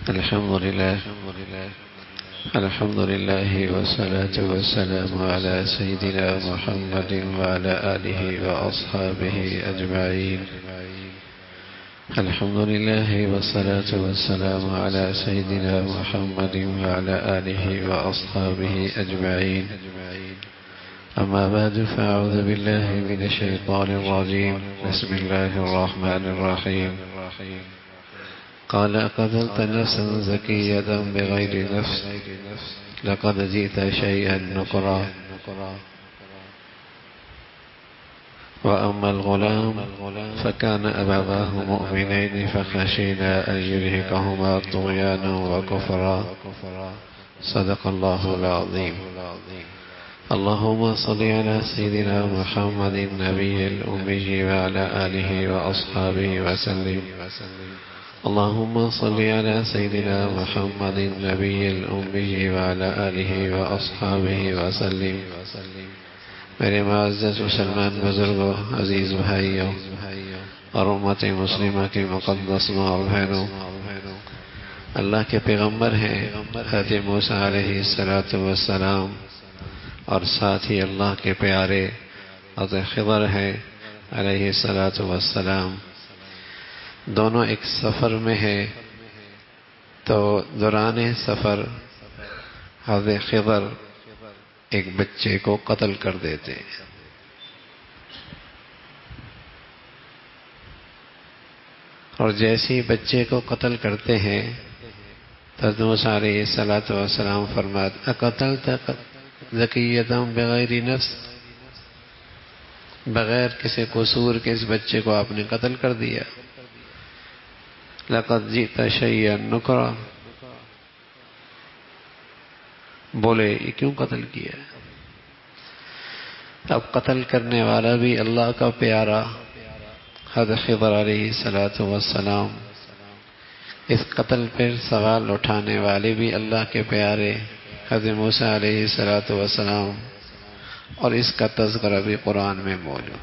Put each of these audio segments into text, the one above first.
الحمد لله والصلاة والسلام على سيدنا محمد وعلى آله وأصحابه أجمعين. الحمد لله والصلاة والسلام على سيدنا محمد وعلى آله وأصحابه أجمعين. أما بعد فأعوذ بالله من الشيطان الرجيم. بسم الله الرحمن الرحيم. قال قتلت نفسا زكية بغير نفس لقد جئت شيئا نكرا. وأما الغلام فكان أبواه مؤمنين فخشينا أن يرهقهما طغيانا وكفرا. صدق الله العظيم. اللهم صل على سيدنا محمد النبي الأمي وعلى آله وأصحابه وسلم. اللهم صل على سيدنا محمد النبي الأمي وعلى آله وأصحابه وسلم. میرے معزز مسلمان بزرگوں، عزیز بھائیوں اور امت مسلمہ کی مقدس ماں اور بہنوں، اللہ کے پیغمبر ہیں حضرت موسیٰ علیہ السلام، اور ساتھ ہی اللہ کے پیارے حضرت خضر ہیں علیہ السلام. دونوں ایک سفر میں ہیں، تو دوران سفر حضرت خضر ایک بچے کو قتل کر دیتے ہیں. اور جیسے ہی بچے کو قتل کرتے ہیں حضرت موسیٰ علیہ السلام فرماتے اقتلت زکیۃ بغیر نفس، بغیر کسی قصور کے اس بچے کو آپ نے قتل کر دیا. لقد جئت شیئا نکرا، بولے یہ کیوں قتل کیا؟ اب قتل کرنے والا بھی اللہ کا پیارا حضرت خضر علیہ السلام، اس قتل پر سوال اٹھانے والے بھی اللہ کے پیارے حضرت موسیٰ علیہ السلام، اور اس کا تذکرہ بھی قرآن میں موجود.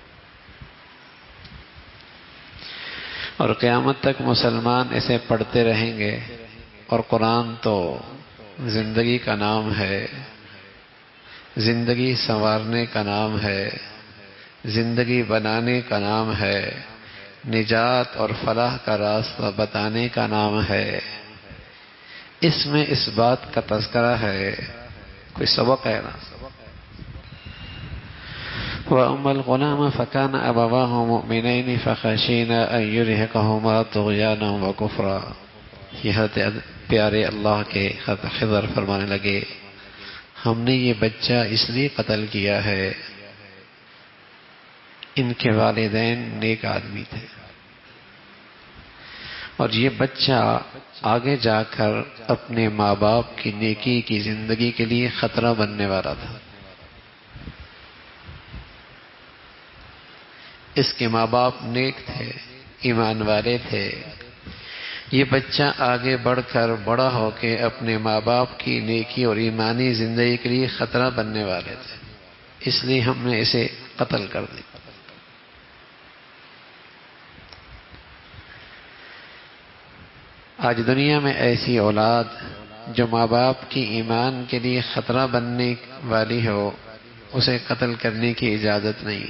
اور قیامت تک مسلمان اسے پڑھتے رہیں گے. اور قرآن تو زندگی کا نام ہے، زندگی سنوارنے کا نام ہے، زندگی بنانے کا نام ہے، نجات اور فلاح کا راستہ بتانے کا نام ہے. اس میں اس بات کا تذکرہ ہے، کوئی سبق ہے نا. وَأَمَّا الْغُلَامَ فَكَانَ أَبَوَاهُ مُؤْمِنَيْنِ فَخَشِينَا أَن يُرْهِقَهُمَا طُغْيَانًا وَكُفْرًا. یہ حضرت پیارے اللہ کے خضر فرمانے لگے، ہم نے یہ بچہ اس لیے قتل کیا ہے، ان کے والدین نیک آدمی تھے، اور یہ بچہ آگے جا کر اپنے ماں باپ کی نیکی کی زندگی کے لیے خطرہ بننے والا تھا. اس کے ماں باپ نیک تھے، ایمان والے تھے. یہ بچہ آگے بڑھ کر بڑا ہو کے اپنے ماں باپ کی نیکی اور ایمانی زندگی کے لیے خطرہ بننے والے تھے، اس لیے ہم نے اسے قتل کر دیا. آج دنیا میں ایسی اولاد جو ماں باپ کی ایمان کے لیے خطرہ بننے والی ہو، اسے قتل کرنے کی اجازت نہیں.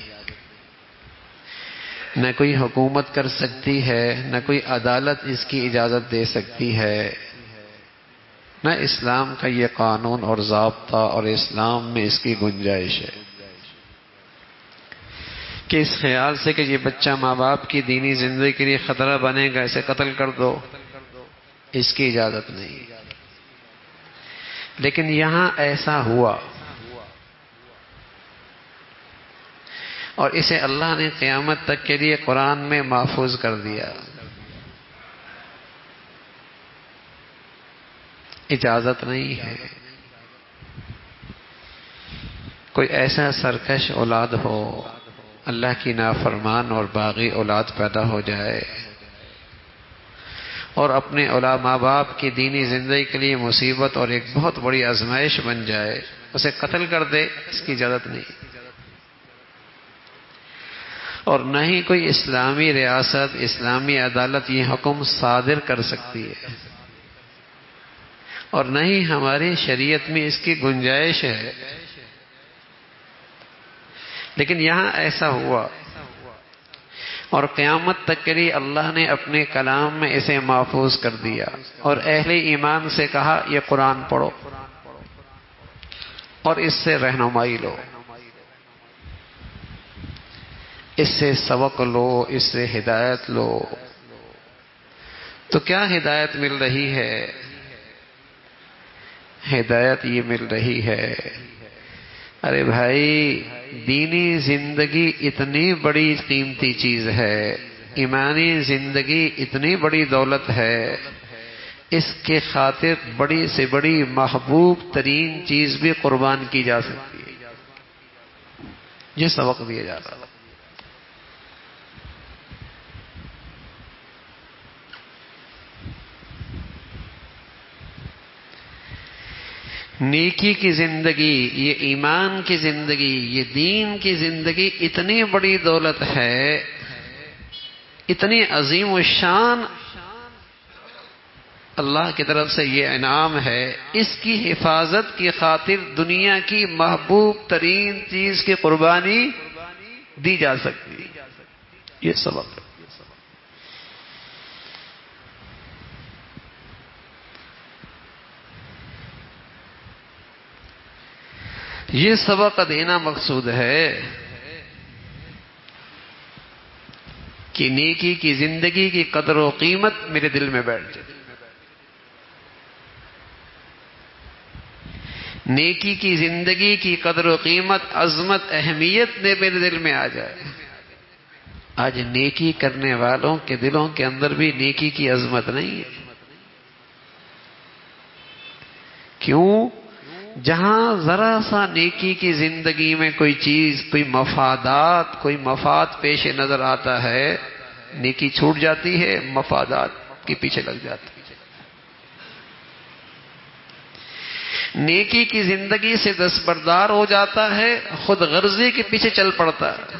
نہ کوئی حکومت کر سکتی ہے، نہ کوئی عدالت اس کی اجازت دے سکتی ہے، نہ اسلام کا یہ قانون اور ضابطہ اور اسلام میں اس کی گنجائش ہے کہ اس خیال سے کہ یہ بچہ ماں باپ کی دینی زندگی کے لیے خطرہ بنے گا اسے قتل کر دو، اس کی اجازت نہیں. لیکن یہاں ایسا ہوا، اور اسے اللہ نے قیامت تک کے لیے قرآن میں محفوظ کر دیا. اجازت نہیں ہے کوئی ایسا سرکش اولاد ہو، اللہ کی نافرمان اور باغی اولاد پیدا ہو جائے اور اپنے ماں باپ کی دینی زندگی کے لیے مصیبت اور ایک بہت بڑی آزمائش بن جائے، اسے قتل کر دے، اس کی اجازت نہیں. اور نہ ہی کوئی اسلامی ریاست، اسلامی عدالت یہ حکم صادر کر سکتی ہے. اور نہ ہی ہماری شریعت میں اس کی گنجائش ہے، لیکن یہاں ایسا ہوا، اور قیامت تک کے لیے اللہ نے اپنے کلام میں اسے محفوظ کر دیا، اور اہل ایمان سے کہا یہ قرآن پڑھو اور اس سے رہنمائی لو، اس سے سبق لو، اس سے ہدایت لو۔ تو کیا ہدایت مل رہی ہے؟ ہدایت یہ مل رہی ہے، ارے بھائی دینی زندگی اتنی بڑی قیمتی چیز ہے، ایمانی زندگی اتنی بڑی دولت ہے، اس کے خاطر بڑی سے بڑی محبوب ترین چیز بھی قربان کی جا سکتی ہے۔ یہ سبق دیا جا رہا ہے۔ نیکی کی زندگی، یہ ایمان کی زندگی، یہ دین کی زندگی اتنی بڑی دولت ہے، اتنی عظیم الشان اللہ کی طرف سے یہ انعام ہے، اس کی حفاظت کی خاطر دنیا کی محبوب ترین چیز کی قربانی دی جا سکتی ہے۔ یہ سبق ہے۔ یہ سبق دینا مقصود ہے کہ نیکی کی زندگی کی قدر و قیمت میرے دل میں بیٹھ جائے، نیکی کی زندگی کی قدر و قیمت، عظمت، اہمیت میرے دل میں آ جائے۔ آج نیکی کرنے والوں کے دلوں کے اندر بھی نیکی کی عظمت نہیں ہے۔ کیوں؟ جہاں ذرا سا نیکی کی زندگی میں کوئی چیز، کوئی مفادات، کوئی مفاد پیش نظر آتا ہے، نیکی چھوٹ جاتی ہے، مفادات کے پیچھے لگ جاتی ہے۔ نیکی کی زندگی سے دستبردار ہو جاتا ہے، خود غرضی کے پیچھے چل پڑتا ہے۔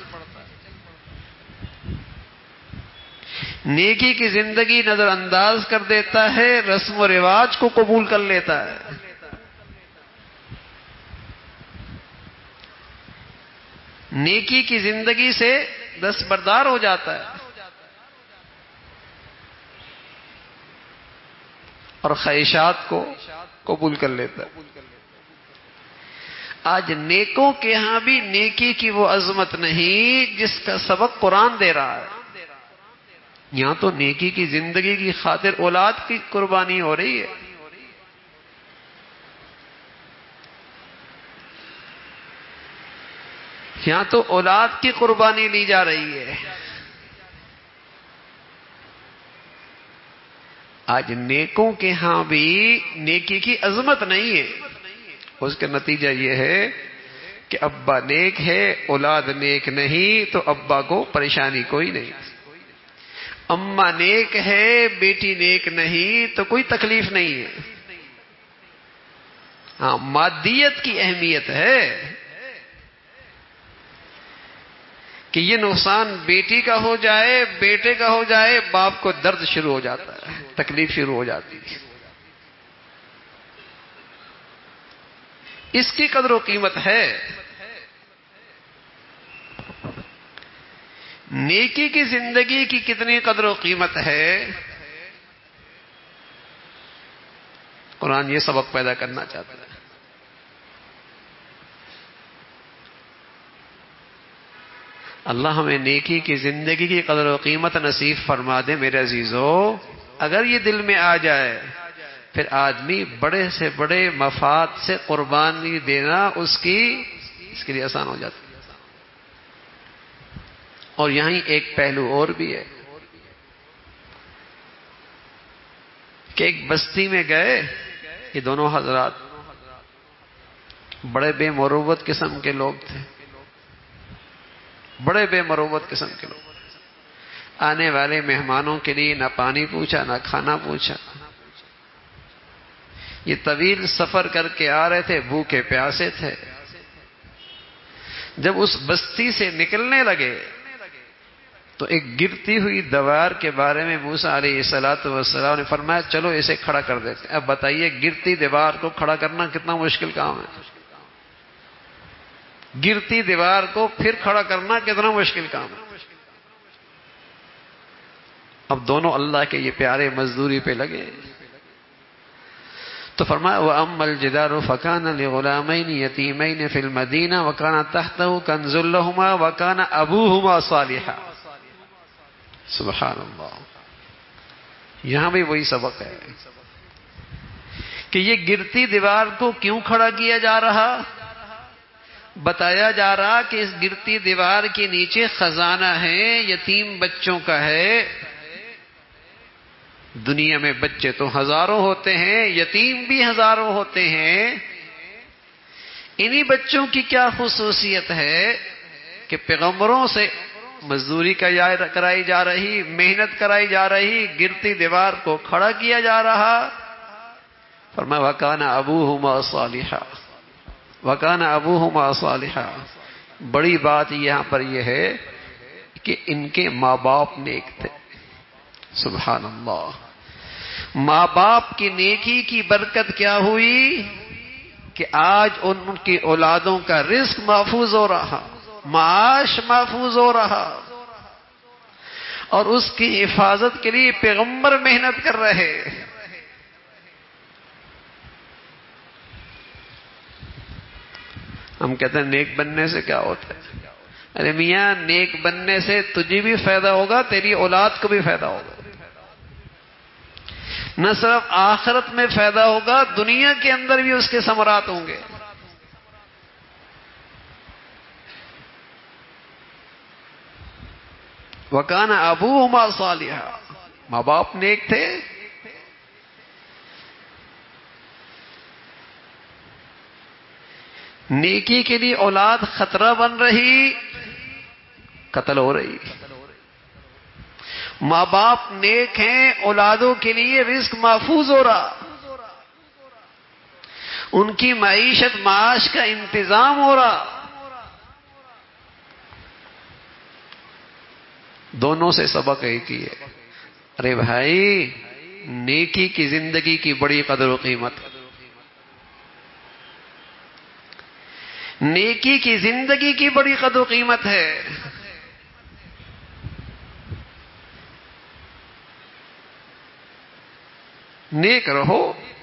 نیکی کی زندگی نظر انداز کر دیتا ہے، رسم و رواج کو قبول کر لیتا ہے۔ نیکی کی زندگی سے دستبردار ہو جاتا ہے اور خواہشات کو قبول کر لیتا ہے۔ آج نیکوں کے ہاں بھی نیکی کی وہ عظمت نہیں جس کا سبق قرآن دے رہا ہے۔ یہاں تو نیکی کی زندگی کی خاطر اولاد کی قربانی ہو رہی ہے۔ یہاں تو اولاد کی قربانی لی جا رہی ہے۔ آج نیکوں کے ہاں بھی نیکی کی عظمت نہیں ہے۔ اس کا نتیجہ یہ ہے کہ ابا نیک ہے، اولاد نیک نہیں، تو ابا کو پریشانی کوئی نہیں۔ اماں نیک ہے، بیٹی نیک نہیں، تو کوئی تکلیف نہیں ہے۔ ہاں، مادیت کی اہمیت ہے کہ یہ نقصان بیٹی کا ہو جائے، بیٹے کا ہو جائے، باپ کو درد شروع ہو جاتا ہے، تکلیف شروع ہو جاتی ہے۔ اس کی قدر و قیمت ہے۔ نیکی کی زندگی کی کتنی قدر و قیمت ہے، قرآن یہ سبق پیدا کرنا چاہتا ہے۔ اللہ ہمیں نیکی کی زندگی کی قدر و قیمت نصیب فرما دے۔ میرے عزیزو، اگر یہ دل میں آ جائے پھر آدمی بڑے سے بڑے مفاد سے قربانی دینا اس کے لیے آسان ہو جاتا ہے۔ اور یہیں ایک پہلو اور بھی ہے کہ ایک بستی میں گئے، یہ دونوں حضرات بڑے بے مروت قسم کے لوگ تھے، بڑے بے مروت قسم کے لوگ۔ آنے والے مہمانوں کے لیے نہ پانی پوچھا، نہ کھانا پوچھا۔ یہ طویل سفر کر کے آ رہے تھے، بھوکے پیاسے تھے۔ جب اس بستی سے نکلنے لگے تو ایک گرتی ہوئی دیوار کے بارے میں موسیٰ علیہ السلام نے فرمایا چلو اسے کھڑا کر دیتے ہیں۔ اب بتائیے گرتی دیوار کو کھڑا کرنا کتنا مشکل کام ہے، گرتی دیوار کو پھر کھڑا کرنا کتنا مشکل کام ہے۔ اب دونوں اللہ کے یہ پیارے مزدوری پہ لگے تو فرمایا وَأَمَّا الْجِدَارُ فَكَانَ لِغُلَامَيْنِ يَتِيمَيْنِ فِي الْمَدِينَةِ وَكَانَ تَحْتَهُ كَنْزٌ لَهُمَا وَكَانَ أَبُوهُمَا صَالِحًا۔ سبحان اللہ، یہاں بھی وہی سبق ہے کہ یہ گرتی دیوار کو کیوں کھڑا کیا جا رہا؟ بتایا جا رہا کہ اس گرتی دیوار کے نیچے خزانہ ہے، یتیم بچوں کا ہے۔ دنیا میں بچے تو ہزاروں ہوتے ہیں، یتیم بھی ہزاروں ہوتے ہیں۔ انہی بچوں کی کیا خصوصیت ہے کہ پیغمبروں سے مزدوری کرائی جا رہی، محنت کرائی جا رہی، گرتی دیوار کو کھڑا کیا جا رہا۔ فرمایا وَكَانَ أَبُوهُمَا صَالِحًا، وَكَانَ أَبُوهُمَا صَالِحًا۔ بڑی بات یہاں پر یہ ہے کہ ان کے ماں باپ نیک تھے۔ سبحان اللہ، ماں باپ کی نیکی کی برکت کیا ہوئی کہ آج ان کی اولادوں کا رزق محفوظ ہو رہا، معاش محفوظ ہو رہا، اور اس کی حفاظت کے لیے پیغمبر محنت کر رہے۔ ہم کہتے ہیں نیک بننے سے کیا ہوتا ہے؟ ارے میاں، نیک بننے سے تجھے بھی فائدہ ہوگا، تیری اولاد کو بھی فائدہ ہوگا۔ نہ صرف آخرت میں فائدہ ہوگا، دنیا کے اندر بھی اس کے ثمرات ہوں گے۔ وَكَانَ أَبُوهُمَا صَالِحًا، ماں باپ نیک تھے۔ نیکی کے لیے اولاد خطرہ بن رہی، قتل ہو رہی۔ ماں باپ نیک ہیں، اولادوں کے لیے رزق محفوظ ہو رہا، ان کی معیشت معاش کا انتظام ہو رہا۔ دونوں سے سبق ایک ہی ہے۔ ارے بھائی، نیکی کی زندگی کی بڑی قدر و قیمت ہے، نیکی کی زندگی کی بڑی قدر و قیمت ہے۔ نیک رہو،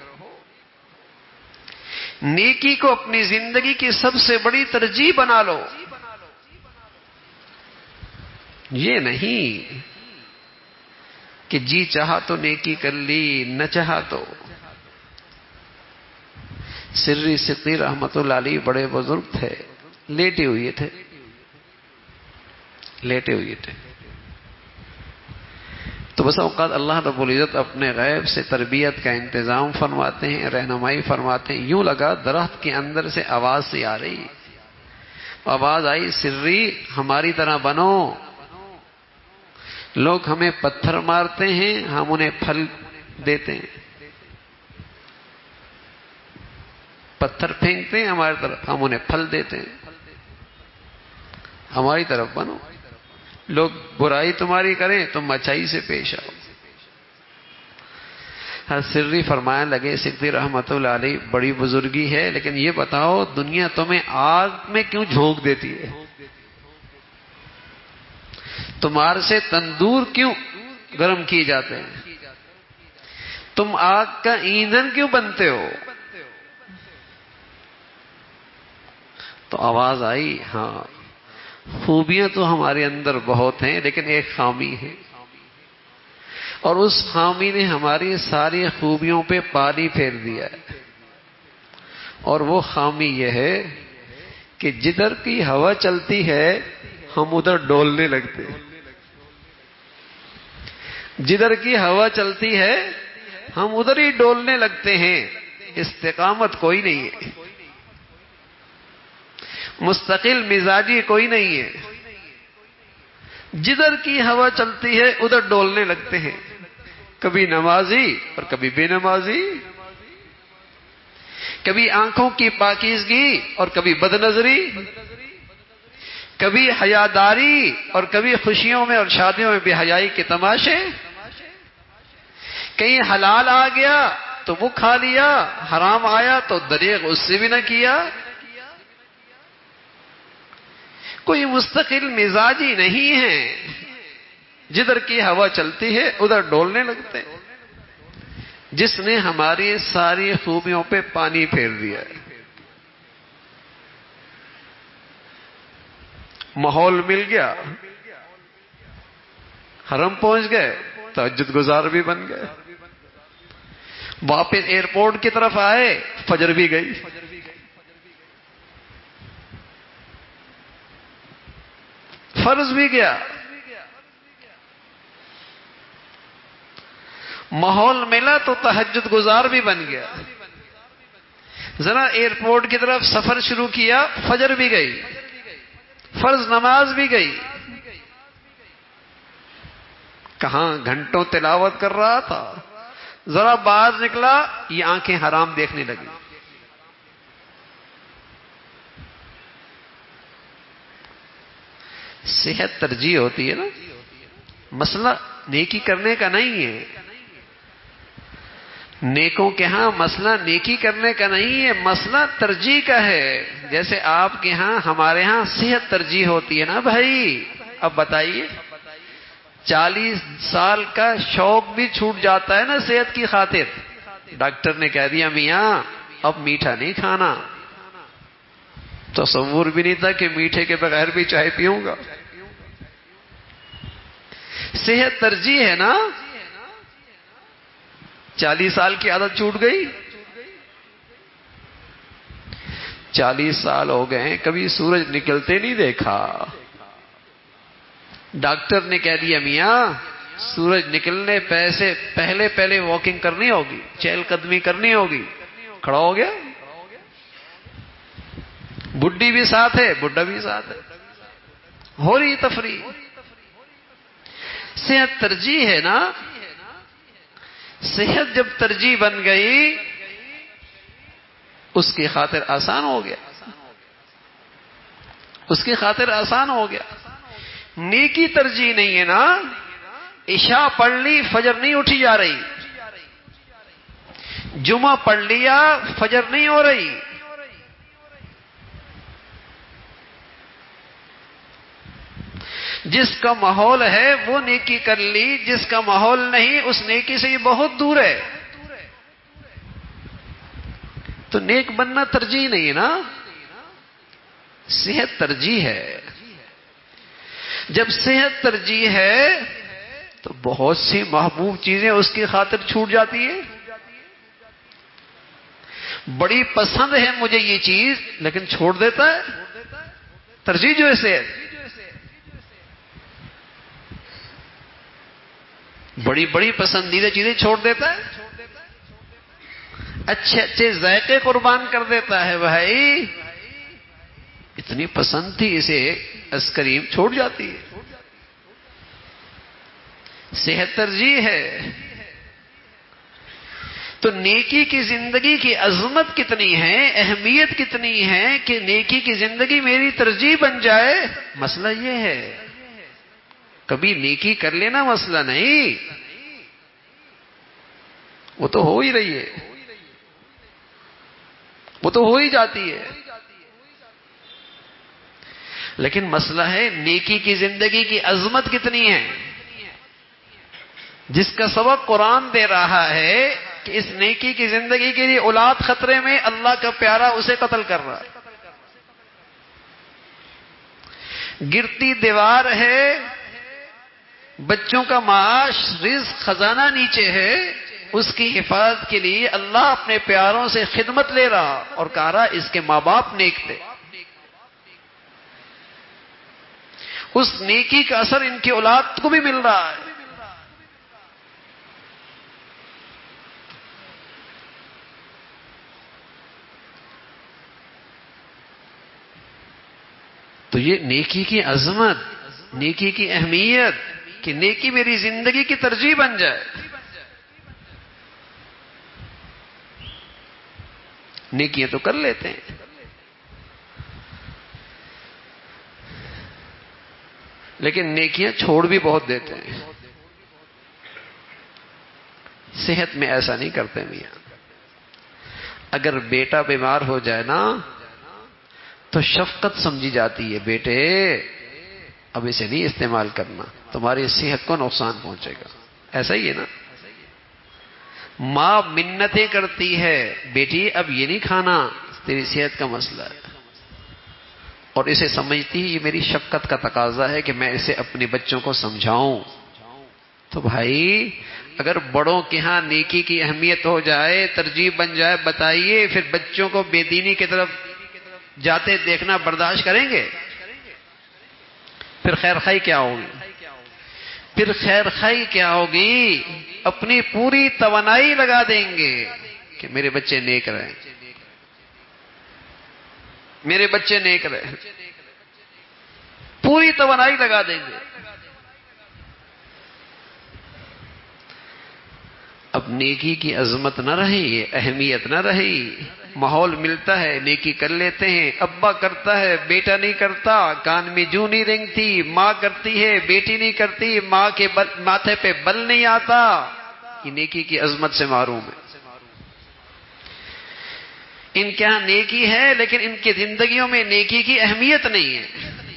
نیکی کو اپنی زندگی کی سب سے بڑی ترجیح بنا لو۔ یہ نہیں کہ جی چاہا تو نیکی کر لی، نہ چاہا تو۔ سری صدیق رحمت اللہ علیہ بڑے بزرگ تھے، لیٹے ہوئے تھے، تو بس اوقات اللہ رب العزت اپنے غیب سے تربیت کا انتظام فرماتے ہیں، رہنمائی فرماتے ہیں۔ یوں لگا درخت کے اندر سے آواز سی آ رہی، آواز آئی سری ہماری طرح بنو۔ لوگ ہمیں پتھر مارتے ہیں، ہم انہیں پھل دیتے ہیں، پتھر پھینکتے ہیں ہماری طرف، ہم انہیں پھل دیتے ہیں، ہماری طرف بنو۔ لوگ برائی تمہاری کریں تم اچھائی سے پیش آؤ۔ سری فرمانے لگے صدیق رحمت اللہ علیہ بڑی بزرگی ہے، لیکن یہ بتاؤ دنیا تمہیں آگ میں کیوں جھونک دیتی ہے؟ تمہارے سے تندور کیوں گرم کیے جاتے ہیں؟ تم آگ کا ایندھن کیوں بنتے ہو؟ تو آواز آئی ہاں، خوبیاں تو ہمارے اندر بہت ہیں، لیکن ایک خامی ہے، اور اس خامی نے ہماری ساری خوبیوں پہ پانی پھیر دیا ہے۔ اور وہ خامی یہ ہے کہ جدھر کی ہوا چلتی ہے ہم ادھر ڈولنے لگتے ہیں، جدھر کی ہوا چلتی ہے ہم ادھر ہی ڈولنے لگتے ہیں۔ استقامت کوئی نہیں ہے، مستقل مزاجی کوئی نہیں ہے، جدھر کی ہوا چلتی ہے ادھر ڈولنے لگتے ہیں، کبھی نمازی اور کبھی بے نمازی، کبھی آنکھوں کی پاکیزگی اور کبھی بد نظری، کبھی حیاداری اور کبھی خوشیوں میں اور شادیوں میں بے حیائی کے تماشے. کہیں حلال آ گیا تو وہ کھا لیا، حرام آیا تو دریغ اس سے بھی نہ کیا. کوئی مستقل مزاجی نہیں ہے، جدھر کی ہوا چلتی ہے ادھر ڈولنے لگتے ہیں. جس نے ہماری ساری خوبیوں پہ پانی پھیر دیا ہے. ماحول مل گیا، حرم پہنچ گئے، تہجد گزار بھی بن گئے. واپس ایئرپورٹ کی طرف آئے، فجر بھی گئی. فرض بھی گیا. ماحول ملا تو تہجد گزار بھی بن گیا. ذرا ایئرپورٹ کی طرف سفر شروع کیا، فجر بھی گئی، فرض نماز بھی گئی. کہاں گھنٹوں تلاوت کر رہا تھا، ذرا باہر نکلا، یہ آنکھیں حرام دیکھنے لگی. صحت ترجیح ہوتی ہے نا. مسئلہ نیکی کرنے کا نہیں ہے. نیکوں کے ہاں مسئلہ نیکی کرنے کا نہیں ہے، مسئلہ ترجیح کا ہے. جیسے آپ کے ہاں ہمارے ہاں صحت ترجیح ہوتی ہے نا بھائی. اب بتائیے، 40 سال کا شوق بھی چھوٹ جاتا ہے نا صحت کی خاطر. ڈاکٹر نے کہہ دیا میاں اب میٹھا نہیں کھانا. تصور بھی نہیں تھا کہ میٹھے کے بغیر بھی چائے پیوں گا. صحت ترجیح ہے نا. 40 سال کی عادت چھوٹ گئی. 40 سال ہو گئے کبھی سورج نکلتے نہیں دیکھا. ڈاکٹر نے کہہ دیا میاں سورج نکلنے پہلے واکنگ کرنی ہوگی، چہل قدمی کرنی ہوگی. کھڑا ہو گیا. بڈھی بھی ساتھ ہے، بڈھا بھی ساتھ ہے، ہو رہی تفریح. صحت ترجیح ہے نا. صحت جب ترجیح بن گئی اس کی خاطر آسان ہو گیا، اس کی خاطر آسان ہو گیا. نیکی ترجیح نہیں ہے نا. عشاء پڑھ لی، فجر نہیں اٹھی جا رہی. جمعہ پڑھ لیا، فجر نہیں ہو رہی. جس کا ماحول ہے وہ نیکی کر لی، جس کا ماحول نہیں اس نیکی سے یہ بہت دور ہے. تو نیک بننا ترجیح نہیں ہے نا، صحت ترجیح ہے. جب صحت ترجیح ہے تو بہت سی محبوب چیزیں اس کی خاطر چھوٹ جاتی ہیں. بڑی پسند ہے مجھے یہ چیز لیکن چھوڑ دیتا ہے. ترجیح جو ہے صحت. بڑی بڑی پسندیدہ چیزیں چھوڑ دیتا ہے، اچھے اچھے ذائقے قربان کر دیتا ہے. بھائی اتنی پسند تھی اسے، آئس کریم چھوڑ جاتی ہے. صحت ترجیح ہے. تو نیکی کی زندگی کی عظمت کتنی ہے، اہمیت کتنی ہے کہ نیکی کی زندگی میری ترجیح بن جائے. مسئلہ یہ ہے کبھی نیکی کر لینا مسئلہ نہیں، وہ تو ہو ہی رہی ہے، وہ تو ہو ہی جاتی ہے. لیکن مسئلہ ہے نیکی کی زندگی کی عظمت کتنی ہے، جس کا سبق قرآن دے رہا ہے کہ اس نیکی کی زندگی کے لیے اولاد خطرے میں، اللہ کا پیارا اسے قتل کر رہا ہے. گرتی دیوار ہے، بچوں کا معاش رزق خزانہ نیچے ہے، اس کی حفاظت کے لیے اللہ اپنے پیاروں سے خدمت لے رہا اور کہہ رہا اس کے ماں باپ نیک تھے. اس نیکی کا اثر ان کی اولاد کو بھی مل رہا ہے. تو یہ نیکی کی عظمت، نیکی کی اہمیت کہ نیکی میری زندگی کی ترجیح بن جائے. نیکیاں تو کر لیتے ہیں، لیکن نیکیاں چھوڑ بھی بہت دیتے ہیں. صحت میں ایسا نہیں کرتے میاں. اگر بیٹا بیمار ہو جائے نا تو شفقت سمجھی جاتی ہے، بیٹے اب اسے نہیں استعمال کرنا، تمہاری صحت کو نقصان پہنچے گا. ایسا ہی ہے نا. ماں منتیں کرتی ہے، بیٹی اب یہ نہیں کھانا، تیری صحت کا مسئلہ ہے، اور اسے سمجھتی ہے یہ میری شفقت کا تقاضا ہے کہ میں اسے اپنے بچوں کو سمجھاؤں. تو بھائی اگر بڑوں کے ہاں نیکی کی اہمیت ہو جائے، ترجیح بن جائے، بتائیے پھر بچوں کو بے دینی کی طرف جاتے دیکھنا برداشت کریں گے؟ پھر خیر خواہی کیا ہوگی؟ پھر خیر خواہی کیا ہوگی؟ اپنی پوری توانائی لگا دیں گے کہ میرے بچے نیک رہیں، میرے بچے نیک رہیں، پوری توانائی لگا دیں گے. اب نیکی کی عظمت نہ رہی، اہمیت نہ رہی. ماحول ملتا ہے نیکی کر لیتے ہیں، ابا کرتا ہے بیٹا نہیں کرتا، کان میں جوں نہیں رینگتی، ماں کرتی ہے بیٹی نہیں کرتی، ماں کے ماتھے پہ بل نہیں آتا. یہ نیکی کی عظمت سے محروم ہے. ان کے ہاں نیکی ہے لیکن ان کی زندگیوں میں نیکی کی اہمیت نہیں ہے.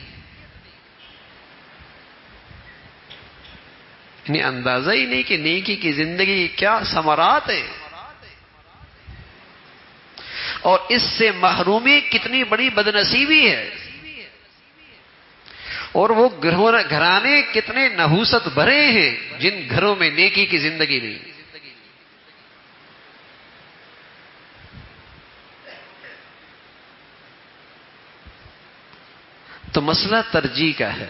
انہیں اندازہ ہی نہیں کہ نیکی کی زندگی کیا ثمرات ہیں، اور اس سے محرومی کتنی بڑی بدنصیبی ہے، اور وہ گھرانے کتنے نحوست بھرے ہیں جن گھروں میں نیکی کی زندگی نہیں. تو مسئلہ ترجیح کا ہے،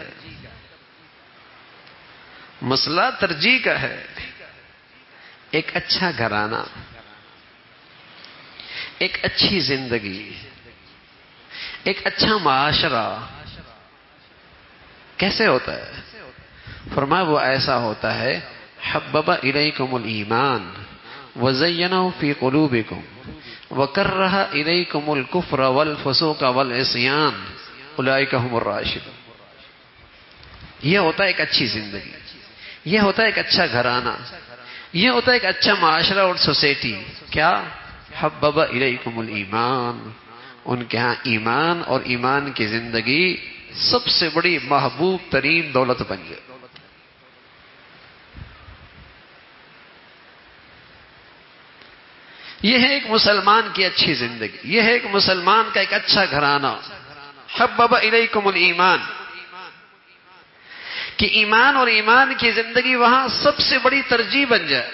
مسئلہ ترجیح کا ہے. ایک اچھا گھرانہ، ایک اچھی زندگی، ایک اچھا معاشرہ کیسے ہوتا ہے؟ فرمایا وہ ایسا ہوتا ہے حبب الیکم الایمان وزینہ فی قلوبکم وکرہ الیکم الکفر والفسوق والعصیان اولئک هم الراشدون. یہ ہوتا ہے ایک اچھی زندگی، یہ ہوتا ہے ایک اچھا گھرانہ، یہ ہوتا ہے ایک اچھا معاشرہ اور سوسائٹی. کیا؟ حبب الیکم الایمان. ان کے ہاں ایمان اور ایمان کی زندگی سب سے بڑی محبوب ترین دولت بن جائے. یہ ہے ایک مسلمان کی اچھی زندگی، یہ ہے ایک مسلمان کا ایک اچھا گھرانہ. حبب الیکم الایمان، کہ ایمان اور ایمان کی زندگی وہاں سب سے بڑی ترجیح بن جائے.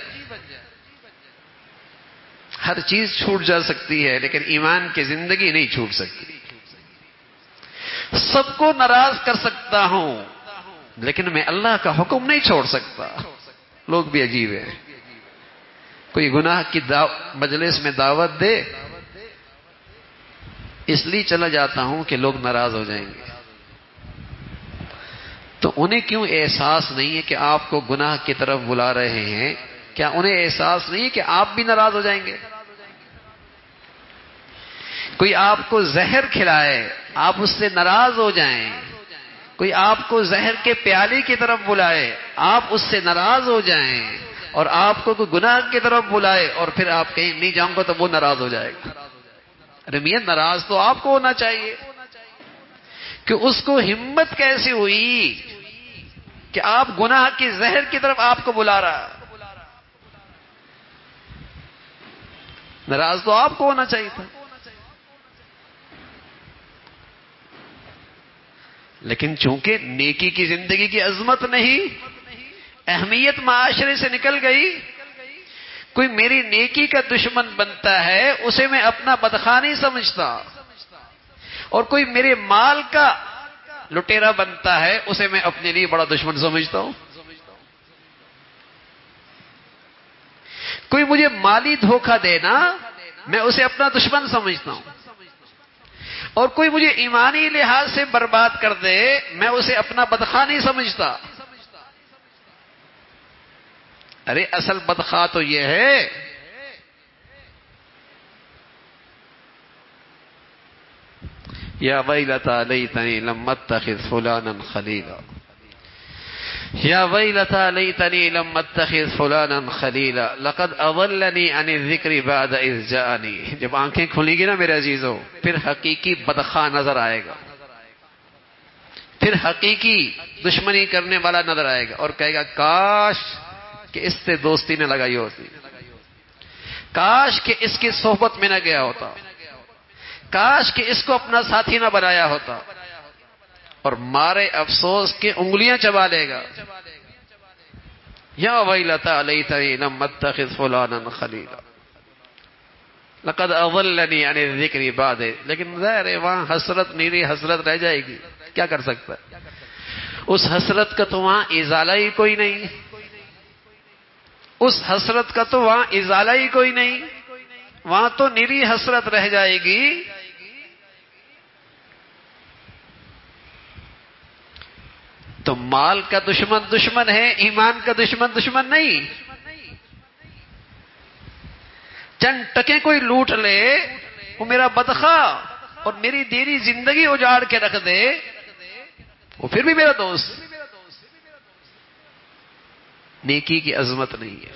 ہر چیز چھوٹ جا سکتی ہے لیکن ایمان کی زندگی نہیں چھوٹ سکتی. سب کو ناراض کر سکتا ہوں لیکن میں اللہ کا حکم نہیں چھوڑ سکتا. لوگ بھی عجیب ہیں، کوئی گناہ کی مجلس میں دعوت دے، اس لیے چلا جاتا ہوں کہ لوگ ناراض ہو جائیں گے. تو انہیں کیوں احساس نہیں ہے کہ آپ کو گناہ کی طرف بلا رہے ہیں؟ کیا انہیں احساس نہیں ہے کہ آپ بھی ناراض ہو جائیں گے؟ کوئی آپ کو زہر کھلائے، آپ اس سے ناراض ہو جائیں، کوئی آپ کو زہر کے پیالے کی طرف بلائے، آپ اس سے ناراض ہو جائیں، اور آپ کو کوئی گناہ کی طرف بلائے اور پھر آپ کہیں نہیں جاؤں گا تو وہ ناراض ہو جائے گا. ارے میاں ناراض تو آپ کو ہونا چاہیے کہ اس کو ہمت کیسے ہوئی کہ آپ گناہ کی زہر کی طرف آپ کو بلا رہا. ناراض تو آپ کو ہونا چاہیے تھا. لیکن چونکہ نیکی کی زندگی کی عظمت نہیں، اہمیت معاشرے سے نکل گئی، کوئی میری نیکی کا دشمن بنتا ہے اسے میں اپنا بدخواہ نہیں سمجھتا، اور کوئی میرے مال کا لٹیرا بنتا ہے اسے میں اپنے لیے بڑا دشمن سمجھتا ہوں. کوئی مجھے مالی دھوکہ دینا میں اسے اپنا دشمن سمجھتا ہوں، اور کوئی مجھے ایمانی لحاظ سے برباد کر دے میں اسے اپنا بدخواہ نہیں سمجھتا. ارے اصل بدخواہ تو یہ ہے یا ویلتی لیتنی لم اتخذ فلانا خلیلا. یا ویلتا لیتنی لم اتخذ فلانا خلیلا لقد اضلنی عن الذکر بعد اذ جاءنی. جب آنکھیں کھلیں گی نا میرے عزیزو، پھر حقیقی بدخواہ نظر آئے گا، پھر حقیقی دشمنی کرنے والا نظر آئے گا اور کہے گا کاش کہ اس سے دوستی نہ لگائی ہوتی، کاش کہ اس کی صحبت میں نہ گیا ہوتا، کاش کہ اس کو اپنا ساتھی نہ بنایا ہوتا، اور مارے افسوس کے انگلیاں چبا لے گا. یا ویلتا لیتنی لم اتخذ فلانا خلیلا لقد اضلنی عن الذکر بعد. لیکن ظاہر ہے وہاں حسرت، نیری حسرت رہ جائے گی. کیا کر سکتا ہے اس حسرت کا؟ تو وہاں ازالہ ہی کوئی نہیں، اس حسرت کا تو وہاں ازالہ ہی کوئی نہیں، وہاں تو نیری حسرت رہ جائے گی. تو مال کا دشمن دشمن ہے، ایمان کا دشمن دشمن نہیں. چند ٹکے کوئی لوٹ لے، وہ میرا بدخواہ اور میری دیری زندگی اجاڑ کے رکھ دے، وہ پھر بھی میرا دوست. نیکی کی عظمت نہیں ہے.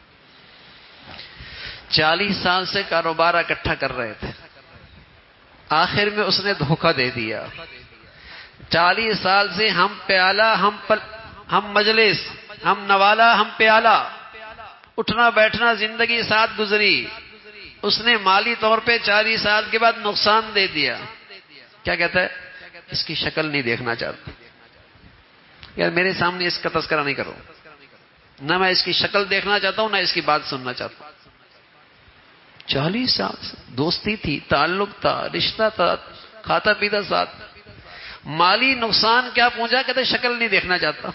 40 سال سے کاروبار اکٹھا کر رہے تھے، آخر میں اس نے دھوکہ دے دیا. 40 سال سے ہم پیالہ ہم مجلس، ہم نوالا ہم پیالہ، اٹھنا بیٹھنا زندگی ساتھ گزری. اس نے مالی طور پہ 40 سال کے بعد نقصان دے دیا. کیا کہتا ہے؟ اس کی شکل نہیں دیکھنا چاہتا. یار میرے سامنے اس کا تذکرہ نہیں کرو، نہ میں اس کی شکل دیکھنا چاہتا ہوں، نہ اس کی بات سننا چاہتا ہوں. 40 سال سے دوستی تھی، تعلق تھا، رشتہ تھا، کھاتا پیتا ساتھ. مالی نقصان کیا پہنچا؟ کہتے شکل نہیں دیکھنا چاہتا.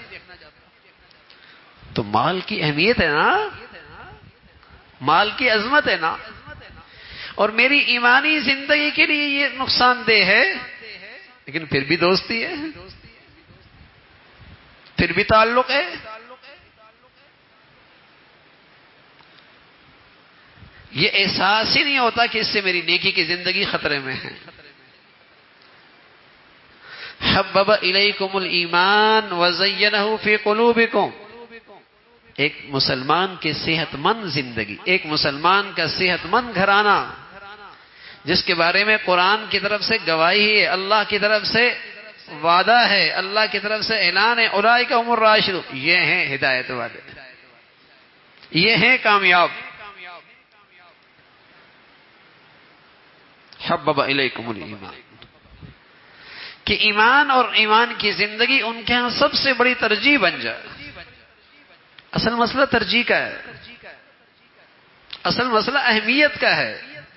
تو مال کی اہمیت ہے نا، مال کی عظمت ہے نا. اور میری ایمانی زندگی کے لیے یہ نقصان دہ ہے، لیکن پھر بھی دوستی ہے، پھر بھی تعلق ہے. یہ احساس ہی نہیں ہوتا کہ اس سے میری نیکی کی زندگی خطرے میں ہے. حبب الیکم الایمان وزینہ فی قلوبکم. ایک مسلمان کی صحت مند زندگی، ایک مسلمان کا صحت مند گھرانہ، جس کے بارے میں قرآن کی طرف سے گواہی ہے، اللہ کی طرف سے وعدہ ہے، اللہ کی طرف سے اعلان ہے، اولئک هم الراشدون. یہ ہیں ہدایت والے، یہ ہیں کامیاب. حبب الیکم الایمان، کہ ایمان اور ایمان کی زندگی ان کے ہاں سب سے بڑی ترجیح بن جائے. اصل مسئلہ ترجیح کا ہے، اصل مسئلہ اہمیت کا ہے.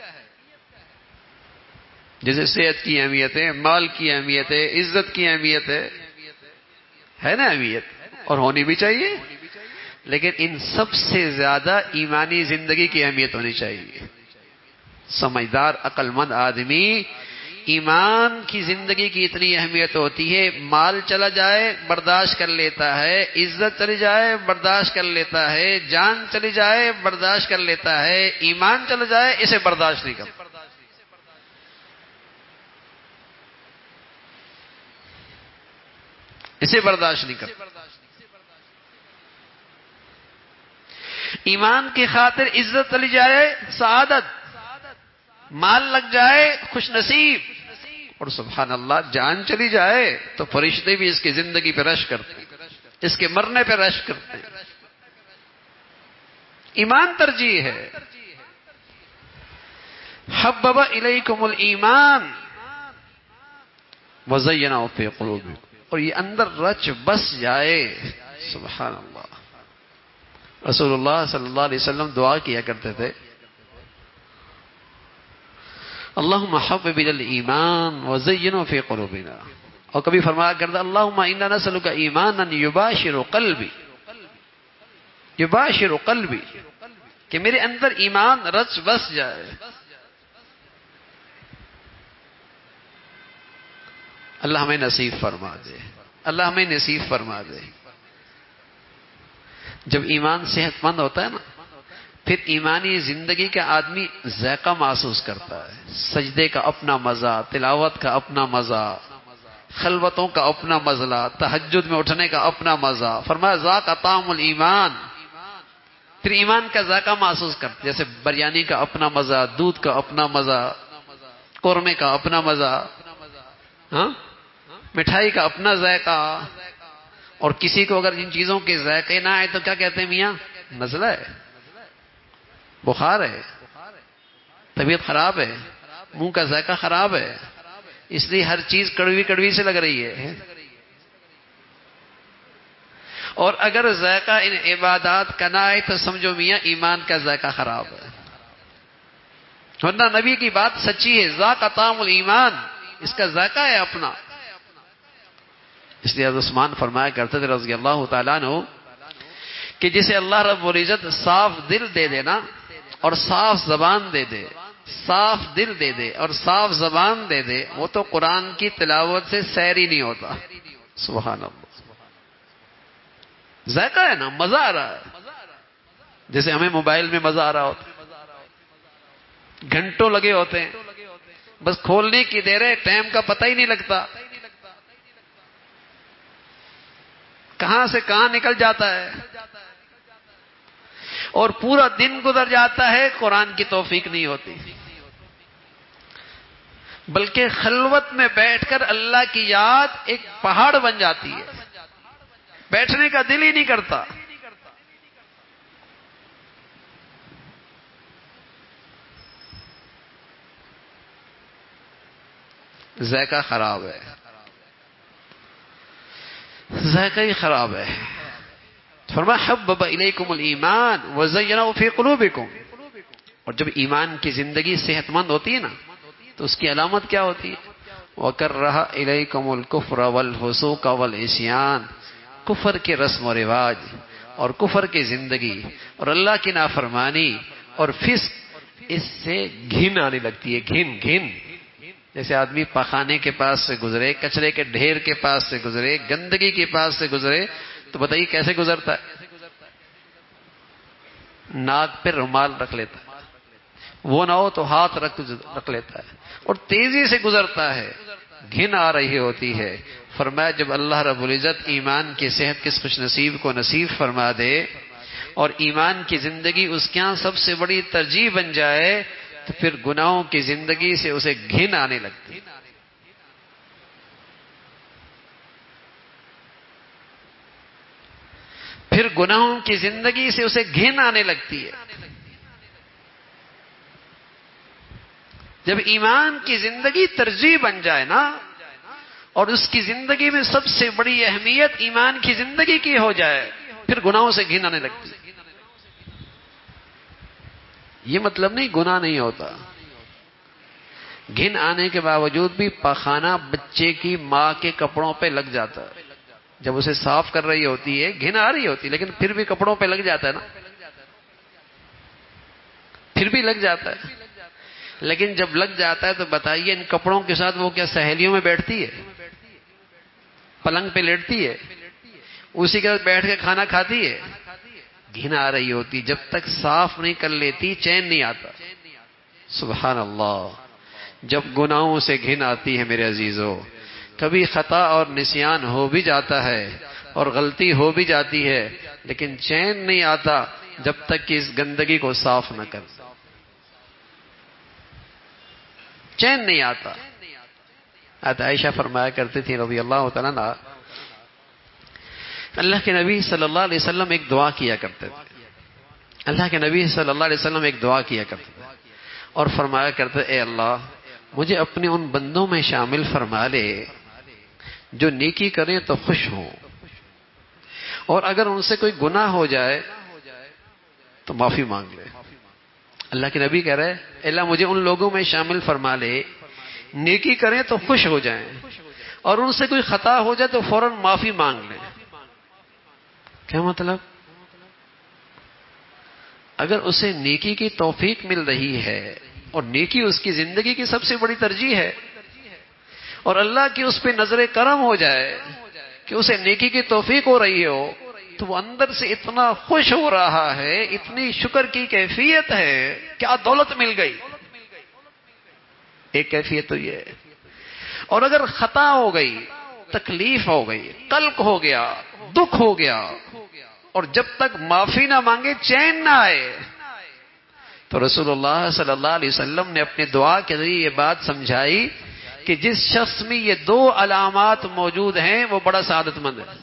جیسے صحت کی اہمیت ہے، مال کی اہمیت ہے، عزت کی اہمیت ہے نا اہمیت، اور ہونی بھی چاہیے. لیکن ان سب سے زیادہ ایمانی زندگی کی اہمیت ہونی چاہیے. سمجھدار عقل مند آدمی ایمان کی زندگی کی اتنی اہمیت ہوتی ہے، مال چلا جائے برداشت کر لیتا ہے، عزت چلی جائے برداشت کر لیتا ہے، جان چلی جائے برداشت کر لیتا ہے، ایمان چلا جائے اسے برداشت نہیں کرتا. اسے برداشت نہیں کرتا. ایمان کی خاطر عزت چلی جائے سعادت، مال لگ جائے خوش نصیب، اور سبحان اللہ جان چلی جائے تو فرشتے بھی اس کی زندگی پہ رش کرتے ہیں، اس کے مرنے پہ رش کرتے ہیں. ایمان ترجیح ہے. حبب الیکم الایمان وزینہ فی قلوبکم، اور یہ اندر رچ بس جائے. سبحان اللہ. رسول اللہ صلی اللہ علیہ وسلم دعا کیا کرتے تھے، اللہم حبب الایمان وزینہ فی قلوبنا. اور کبھی فرمایا کرتا اللہم انا نسألک ایمانا یباشر قلبی، یباشر قلبی، کہ میرے اندر ایمان رچ بس جائے. اللہ ہمیں نصیب فرما دے، اللہ ہمیں نصیب فرما دے. جب ایمان صحت مند ہوتا ہے نا، پھر ایمانی زندگی کا آدمی ذائقہ محسوس کرتا ہے. سجدے کا اپنا مزہ، تلاوت کا اپنا مزہ، خلوتوں کا اپنا مزہ، تہجد میں اٹھنے کا اپنا مزہ. فرمایا ذاق طعم الایمان، پھر ایمان کا ذائقہ محسوس کرتے. جیسے بریانی کا اپنا مزہ، دودھ کا اپنا مزہ، قورمے کا اپنا مزہ، ہاں مٹھائی کا اپنا ذائقہ. اور کسی کو اگر ان چیزوں کے ذائقے نہ آئے تو کیا کہتے ہیں میاں؟ نزلہ ہے، بخار ہے، طبیعت خراب ہے، منہ کا ذائقہ خراب ہے، اس لیے ہر چیز کڑوی کڑوی سے لگ رہی ہے. اور اگر ذائقہ ان عبادات کا نہ آئے تو سمجھو میاں ایمان کا ذائقہ خراب ہے. ورنہ نبی کی بات سچی ہے، ذاق طعم الایمان، اس کا ذائقہ ہے اپنا. اس لیے حضرت عثمان فرمایا کرتے تھے رضی اللہ تعالیٰ عنہ کہ جسے اللہ رب العزت صاف دل دے دے نا، اور صاف زبان دے دے، صاف دل دے دے اور صاف زبان دے دے، وہ تو قرآن کی تلاوت سے سیر ہی نہیں ہوتا. سبحان اللہ. ذائقہ ہے نا، مزہ آ رہا ہے. جیسے ہمیں موبائل میں مزہ آ رہا ہوتا، گھنٹوں لگے ہوتے ہیں، بس کھولنے کی دیر ہے، ٹائم کا پتہ ہی نہیں لگتا، کہاں سے کہاں نکل جاتا ہے، اور پورا دن گزر جاتا ہے، قرآن کی توفیق نہیں ہوتی. بلکہ خلوت میں بیٹھ کر اللہ کی یاد ایک پہاڑ بن جاتی ہے، بیٹھنے کا دل ہی نہیں کرتا. ذائقہ خراب ہے، ذائقہ ہی خراب ہے. فرمایا حبب الیکم الایمان وزینہ فی قلوبکم. اور جب ایمان کی زندگی صحت مند ہوتی ہے نا تو اس کی علامت کیا ہوتی ہے؟ وکرہ الیکم الکفر والفسوق والعصیان. کفر کے رسم و رواج اور کفر کی زندگی اور اللہ کی نافرمانی اور فسق، اس سے گھن آنے لگتی ہے. گھن گھن. جیسے آدمی پخانے کے پاس سے گزرے، کچرے کے ڈھیر کے پاس سے گزرے، گندگی کے پاس سے گزرے تو بتائیے کیسے گزرتا ہے؟ ناک پہ رومال رکھ لیتا ہے، وہ نہ ہو تو ہاتھ رکھ لیتا ہے اور تیزی سے گزرتا ہے. گھن آ رہی ہوتی ہے. فرمایا جب اللہ رب العزت ایمان کی صحت کس خوش نصیب کو نصیب فرما دے اور ایمان کی زندگی اس کے ہاں سب سے بڑی ترجیح بن جائے تو پھر گناہوں کی زندگی سے اسے گھن آنے لگتی. پھر گناہوں کی زندگی سے اسے گھن آنے لگتی ہے. جب ایمان کی زندگی ترجیح بن جائے نا اور اس کی زندگی میں سب سے بڑی اہمیت ایمان کی زندگی کی ہو جائے، پھر گناہوں سے گھن آنے لگتی. یہ مطلب نہیں گناہ نہیں ہوتا، گھن آنے کے باوجود بھی پخانہ بچے کی ماں کے کپڑوں پہ لگ جاتا ہے. جب اسے صاف کر رہی ہوتی ہے گھن آ رہی ہوتی، لیکن پھر بھی کپڑوں پہ لگ جاتا ہے نا، پھر بھی لگ جاتا ہے. لیکن جب لگ جاتا ہے تو بتائیے ان کپڑوں کے ساتھ وہ کیا سہیلیوں میں بیٹھتی ہے، پلنگ پہ لیٹتی ہے، اسی کے ساتھ بیٹھ کے کھانا کھاتی ہے؟ گھن آ رہی ہوتی. جب تک صاف نہیں کر لیتی چین نہیں آتا. سبحان اللہ. جب گناہوں سے گھن آتی ہے میرے عزیزو، کبھی خطا اور نسیان ہو بھی جاتا ہے اور غلطی ہو بھی جاتی ہے، لیکن چین نہیں آتا جب تک کہ اس گندگی کو صاف نہ کر. چین نہیں آتا. عائشہ فرمایا کرتی تھی رضی اللہ تعالیٰ عنہ، اللہ کے نبی صلی اللہ علیہ وسلم ایک دعا کیا کرتے تھے. اللہ کے نبی صلی اللہ علیہ وسلم ایک دعا کیا کرتے تھے اور فرمایا کرتے، اے اللہ مجھے اپنے ان بندوں میں شامل فرما لے جو نیکی کریں تو خوش ہوں، اور اگر ان سے کوئی گناہ ہو جائے تو معافی مانگ لے. اللہ کے نبی کہہ رہے اے اللہ مجھے ان لوگوں میں شامل فرما لے نیکی کریں تو خوش ہو جائیں، اور ان سے کوئی خطا ہو جائے تو فوراً معافی مانگ لیں. کیا مطلب؟ اگر اسے نیکی کی توفیق مل رہی ہے اور نیکی اس کی زندگی کی سب سے بڑی ترجیح ہے، اور اللہ کی اس پہ نظر کرم ہو جائے کہ اسے نیکی کی توفیق ہو رہی ہو، تو وہ اندر سے اتنا خوش ہو رہا ہے، اتنی شکر کی کیفیت ہے، کیا دولت مل گئی. ایک کیفیت تو یہ ہے. اور اگر خطا ہو گئی تکلیف ہو گئی، قلق ہو گیا، دکھ ہو گیا، اور جب تک معافی نہ مانگے چین نہ آئے. تو رسول اللہ صلی اللہ علیہ وسلم نے اپنے دعا کے ذریعے یہ بات سمجھائی کہ جس شخص میں یہ دو علامات موجود ہیں وہ بڑا سعادت مند ہے.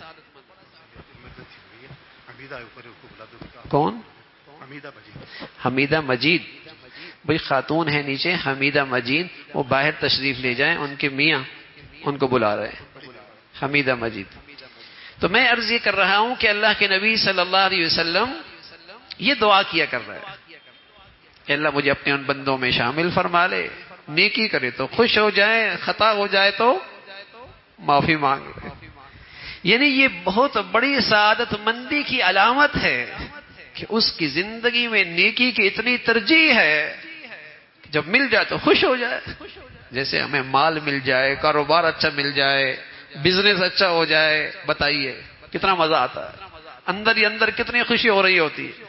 کون؟ حمیدہ مجید. بھئی خاتون ہے نیچے، حمیدہ مجید، وہ باہر تشریف لے جائیں، ان کے میاں ان کو بلا رہے ہیں. حمیدہ مجید. تو میں عرض یہ کر رہا ہوں کہ اللہ کے نبی صلی اللہ علیہ وسلم یہ دعا کیا کر رہے ہیں کہ اللہ مجھے اپنے ان بندوں میں شامل فرما لے، نیکی کرے تو خوش ہو جائے، خطا ہو جائے تو معافی مانگ لے. یعنی یہ بہت بڑی سعادت مندی کی علامت ہے کہ اس کی زندگی میں نیکی کی اتنی ترجیح ہے کہ جب مل جائے تو خوش ہو جائے. جیسے ہمیں مال مل جائے، کاروبار اچھا مل جائے، بزنس اچھا ہو جائے، بتائیے کتنا مزہ آتا ہے، اندر ہی اندر کتنی خوشی ہو رہی ہوتی ہے،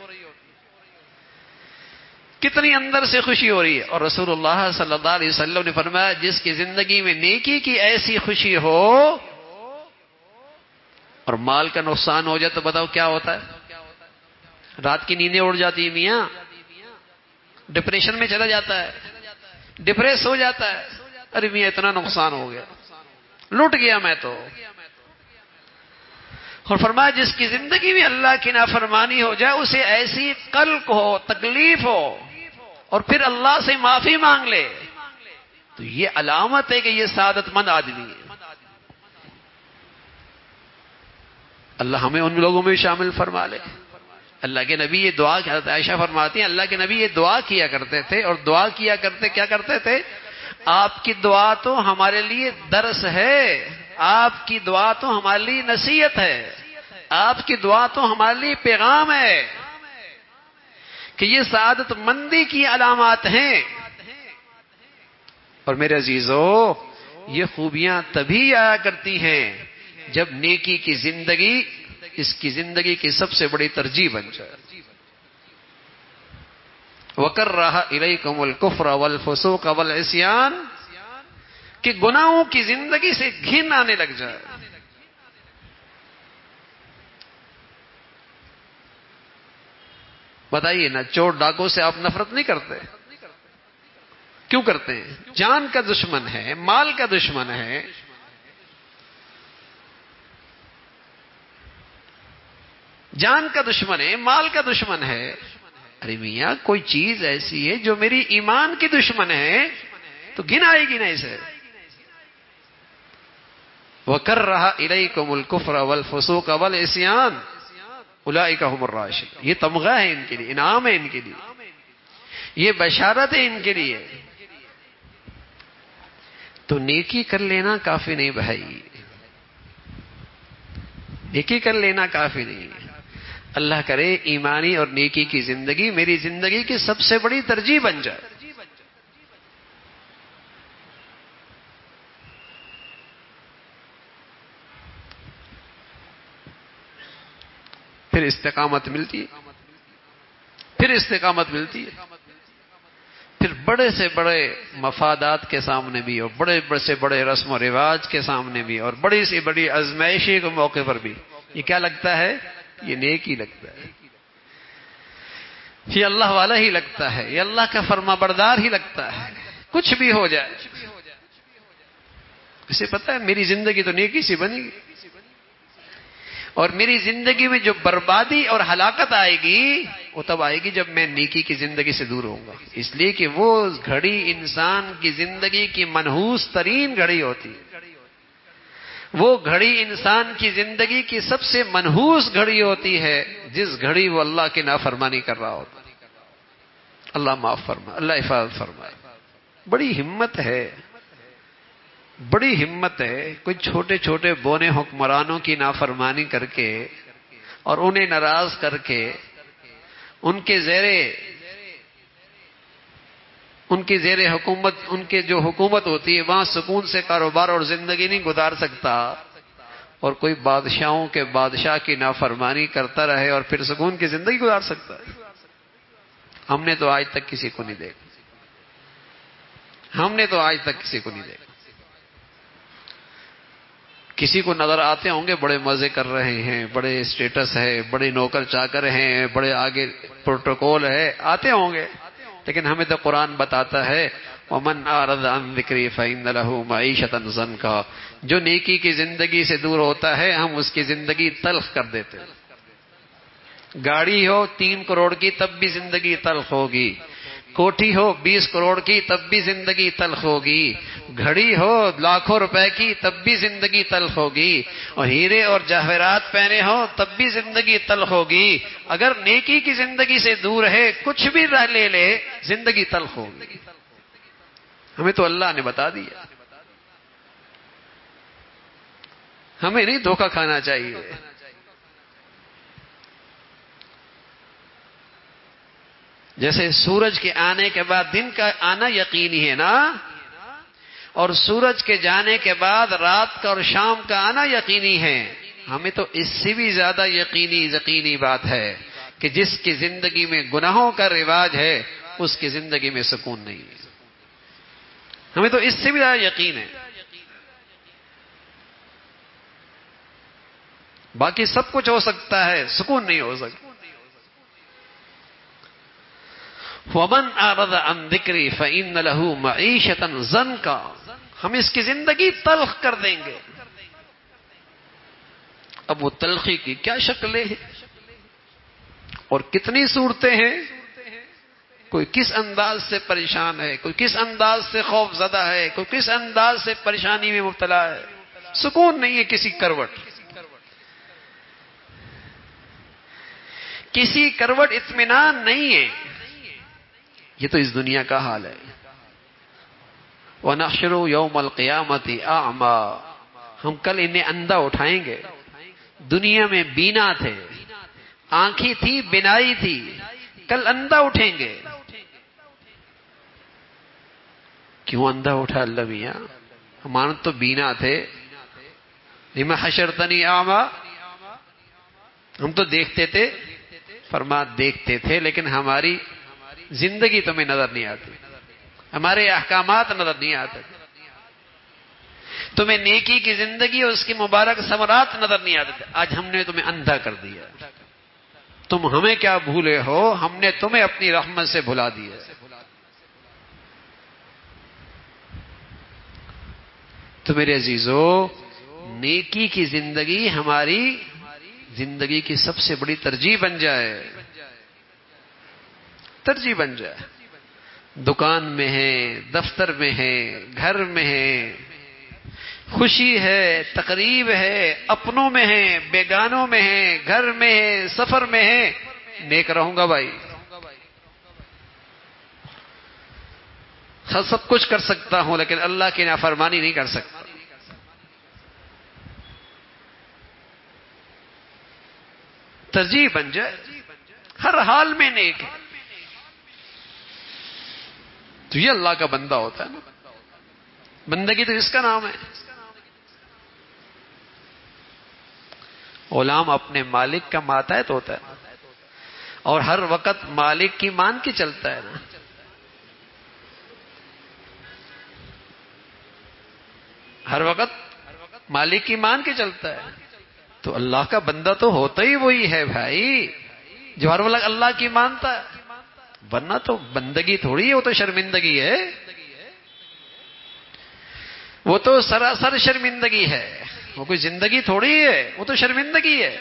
کتنی اندر سے خوشی ہو رہی ہے. اور رسول اللہ صلی اللہ علیہ وسلم نے فرمایا جس کی زندگی میں نیکی کی ایسی خوشی ہو اور مال کا نقصان ہو جائے تو بتاؤ کیا ہوتا ہے؟ رات کی نیندیں اڑ جاتی ہیں میاں، ڈپریشن میں چلا جاتا ہے، ڈپریس ہو جاتا ہے. ارے میاں اتنا نقصان ہو گیا، لٹ گیا میں تو. اور فرمایا جس کی زندگی میں اللہ کی نافرمانی ہو جائے اسے ایسی قلق ہو، تکلیف ہو، اور پھر اللہ سے معافی مانگ لے تو یہ علامت ہے کہ یہ سعادت مند آدمی ہے. اللہ ہمیں ان لوگوں میں شامل فرما لے. اللہ کے نبی یہ دعا، حضرت عائشہ فرماتی ہیں اللہ کے نبی یہ دعا کیا کرتے تھے، اور دعا کیا کرتے کیا کرتے تھے؟ آپ کی دعا تو ہمارے لیے درس ہے، آپ کی دعا تو ہمارے لیے نصیحت ہے، آپ کی دعا تو ہمارے لیے پیغام ہے کہ یہ سعادت مندی کی علامات ہیں. اور میرے عزیزو، یہ خوبیاں تبھی آیا کرتی ہیں جب نیکی کی زندگی اس کی زندگی کی سب سے بڑی ترجیح بن جائے. وَكَرَّهَ إِلَيْكُمُ الْكُفْرَ وَالْفُسُوقَ وَالْعِصْيَانَ، کہ گناہوں کی زندگی سے گھن آنے لگ جائے. بتائیے نا، چور ڈاکو سے آپ نفرت نہیں کرتے؟ کیوں کرتے ہیں؟ جان کا دشمن ہے، مال کا دشمن ہے. جان کا دشمن ہے، مال کا دشمن ہے. ارے میاں کوئی چیز ایسی ہے جو میری ایمان کی دشمن ہے تو گھن آئے گی نا اسے. وَكَرَّهَ إِلَيْكُمُ الْكُفْرَ وَالْفُسُوقَ وَالْعِصْيَانَ أُولَئِكَ هُمُ الرَّاشِدُونَ. یہ تمغہ ہے ان کے لیے، انعام ہے ان کے لیے، یہ بشارت ہے ان کے لیے. تو نیکی کر لینا کافی نہیں بھائی، نیکی کر لینا کافی نہیں. اللہ کرے ایمانی اور نیکی کی زندگی میری زندگی کی سب سے بڑی ترجیح بن جائے. پھر استقامت ملتی ہے، پھر استقامت ملتی ہے. پھر بڑے سے بڑے مفادات کے سامنے بھی، اور بڑے سے بڑے رسم و رواج کے سامنے بھی، اور بڑی سے بڑی ازمائشی کے موقع پر بھی یہ کیا لگتا ہے؟ یہ نیکی لگتا ہے، یہ اللہ والا ہی لگتا ہے، یہ اللہ کا فرما بردار ہی لگتا ہے. کچھ بھی ہو جائے اسے پتہ ہے میری زندگی تو نیکی سے بنی گی، اور میری زندگی میں جو بربادی اور ہلاکت آئے گی وہ تب آئے گی جب میں نیکی کی زندگی سے دور ہوں گا. اس لیے کہ وہ گھڑی انسان کی زندگی کی منحوس ترین گھڑی ہوتی ہے، وہ گھڑی انسان کی زندگی کی سب سے منحوس گھڑی ہوتی ہے جس گھڑی وہ اللہ کی نافرمانی کر رہا ہوتا. اللہ معاف فرمائے، اللہ حفاظت فرمائے. بڑی ہمت ہے، بڑی ہمت ہے. کوئی چھوٹے چھوٹے بونے حکمرانوں کی نافرمانی کر کے اور انہیں ناراض کر کے ان کے زیر حکومت، ان کے جو حکومت ہوتی ہے وہاں سکون سے کاروبار اور زندگی نہیں گزار سکتا، اور کوئی بادشاہوں کے بادشاہ کی نافرمانی کرتا رہے اور پھر سکون کی زندگی گزار سکتا ہے. ہم نے تو آج تک کسی کو نہیں دیکھا، ہم نے تو آج تک کسی کو نہیں دیکھا. کسی کو نظر آتے ہوں گے بڑے مزے کر رہے ہیں، بڑے اسٹیٹس ہے، بڑے نوکر چاکر ہیں، بڑے آگے پروٹوکول ہے، آتے ہوں گے، لیکن ہمیں تو قرآن بتاتا ہے وَمَنْ أَعْرَضَ عَنْ ذِكْرِي فَإِنَّ لَهُ مَعِيشَةً ضَنْكًا، جو نیکی کی زندگی سے دور ہوتا ہے ہم اس کی زندگی تلخ کر دیتے ہیں۔ گاڑی ہو 3 کروڑ کی تب بھی زندگی تلخ ہوگی، کوٹھی ہو 20 کروڑ کی تب بھی زندگی تلخ ہوگی، گھڑی ہو لاکھوں روپے کی تب بھی زندگی تلخ ہوگی، اور ہیرے اور جواہرات پہنے ہو تب بھی زندگی تلخ ہوگی۔ اگر نیکی کی زندگی سے دور ہے کچھ بھی لے لے زندگی تلخ ہوگی۔ ہمیں تو اللہ نے بتا دیا، ہمیں نہیں دھوکہ کھانا چاہیے۔ جیسے سورج کے آنے کے بعد دن کا آنا یقینی ہے نا، اور سورج کے جانے کے بعد رات کا اور شام کا آنا یقینی ہے، ہمیں تو اس سے بھی زیادہ یقینی بات ہے کہ جس کی زندگی میں گناہوں کا رواج ہے اس کی زندگی میں سکون نہیں ہے۔ ہمیں تو اس سے بھی زیادہ یقین ہے۔ باقی سب کچھ ہو سکتا ہے، سکون نہیں ہو سکتا۔ وَمَنْ أَعْرَضَ عَنْ ذِكْرِي فَإِنَّ لَهُ مَعِيشَةً ضَنْكًا، ہم اس کی زندگی تلخ کر دیں گے۔ اب وہ تلخی کی کیا شکلیں ہیں اور کتنی صورتیں ہیں، کوئی کس انداز سے پریشان ہے، کوئی کس انداز سے خوف زدہ ہے، کوئی کس انداز سے پریشانی میں مبتلا ہے، سکون نہیں ہے کسی کروٹ، کسی کروٹ اطمینان نہیں ہے۔ یہ تو اس دنیا کا حال ہے۔ وَنَحْشُرُ يَوْمَ الْقِيَامَةِ أَعْمَى، ہم کل انہیں اندھا اٹھائیں گے۔ دنیا میں بینا تھے، آنکھیں تھی، بینائی تھی، کل اندھا اٹھیں گے۔ کیوں اندھا اٹھا اللہ میاں؟ ہمارے تو بینا تھے۔ لِمَ حَشَرْتَنِي أَعْمَى، ہم تو دیکھتے تھے، فرما دیکھتے تھے لیکن ہماری زندگی تمہیں نظر نہیں آتی، ہمارے احکامات نظر نہیں آتے، تمہیں نیکی کی زندگی اور اس کی مبارک ثمرات نظر نہیں آتے۔ آج ہم نے تمہیں اندھا کر دیا، تم ہمیں کیا بھولے ہو، ہم نے تمہیں اپنی رحمت سے بھلا دیا۔ تو میرے عزیزو، نیکی کی زندگی ہماری زندگی کی سب سے بڑی ترجیح بن جائے، ترجیح بن جائے۔ دکان میں ہے، دفتر میں ہے، گھر میں ہے، خوشی ہے، تقریب ہے، اپنوں میں ہے، بیگانوں میں ہے، گھر میں ہے، سفر میں ہے، نیک رہوں گا بھائی، سب کچھ کر سکتا ہوں لیکن اللہ کی نافرمانی نہیں کر سکتا۔ ترجیح بن جائے، ہر حال میں نیک ہے، تو یہ اللہ کا بندہ ہوتا ہے نا۔ بندگی تو اس کا نام ہے۔ غلام اپنے مالک کا ماتحت ہوتا ہے اور ہر وقت مالک کی مان کے چلتا ہے نا۔ ہر وقت مالک کی مان کے چلتا ہے، تو اللہ کا بندہ تو ہوتا ہی وہی ہے بھائی جو ہر وقت اللہ کی مانتا ہے، ورنہ تو بندگی تھوڑی ہے، وہ تو شرمندگی ہے، وہ تو سراسر شرمندگی ہے، وہ کوئی زندگی تھوڑی ہے، وہ تو شرمندگی ہے۔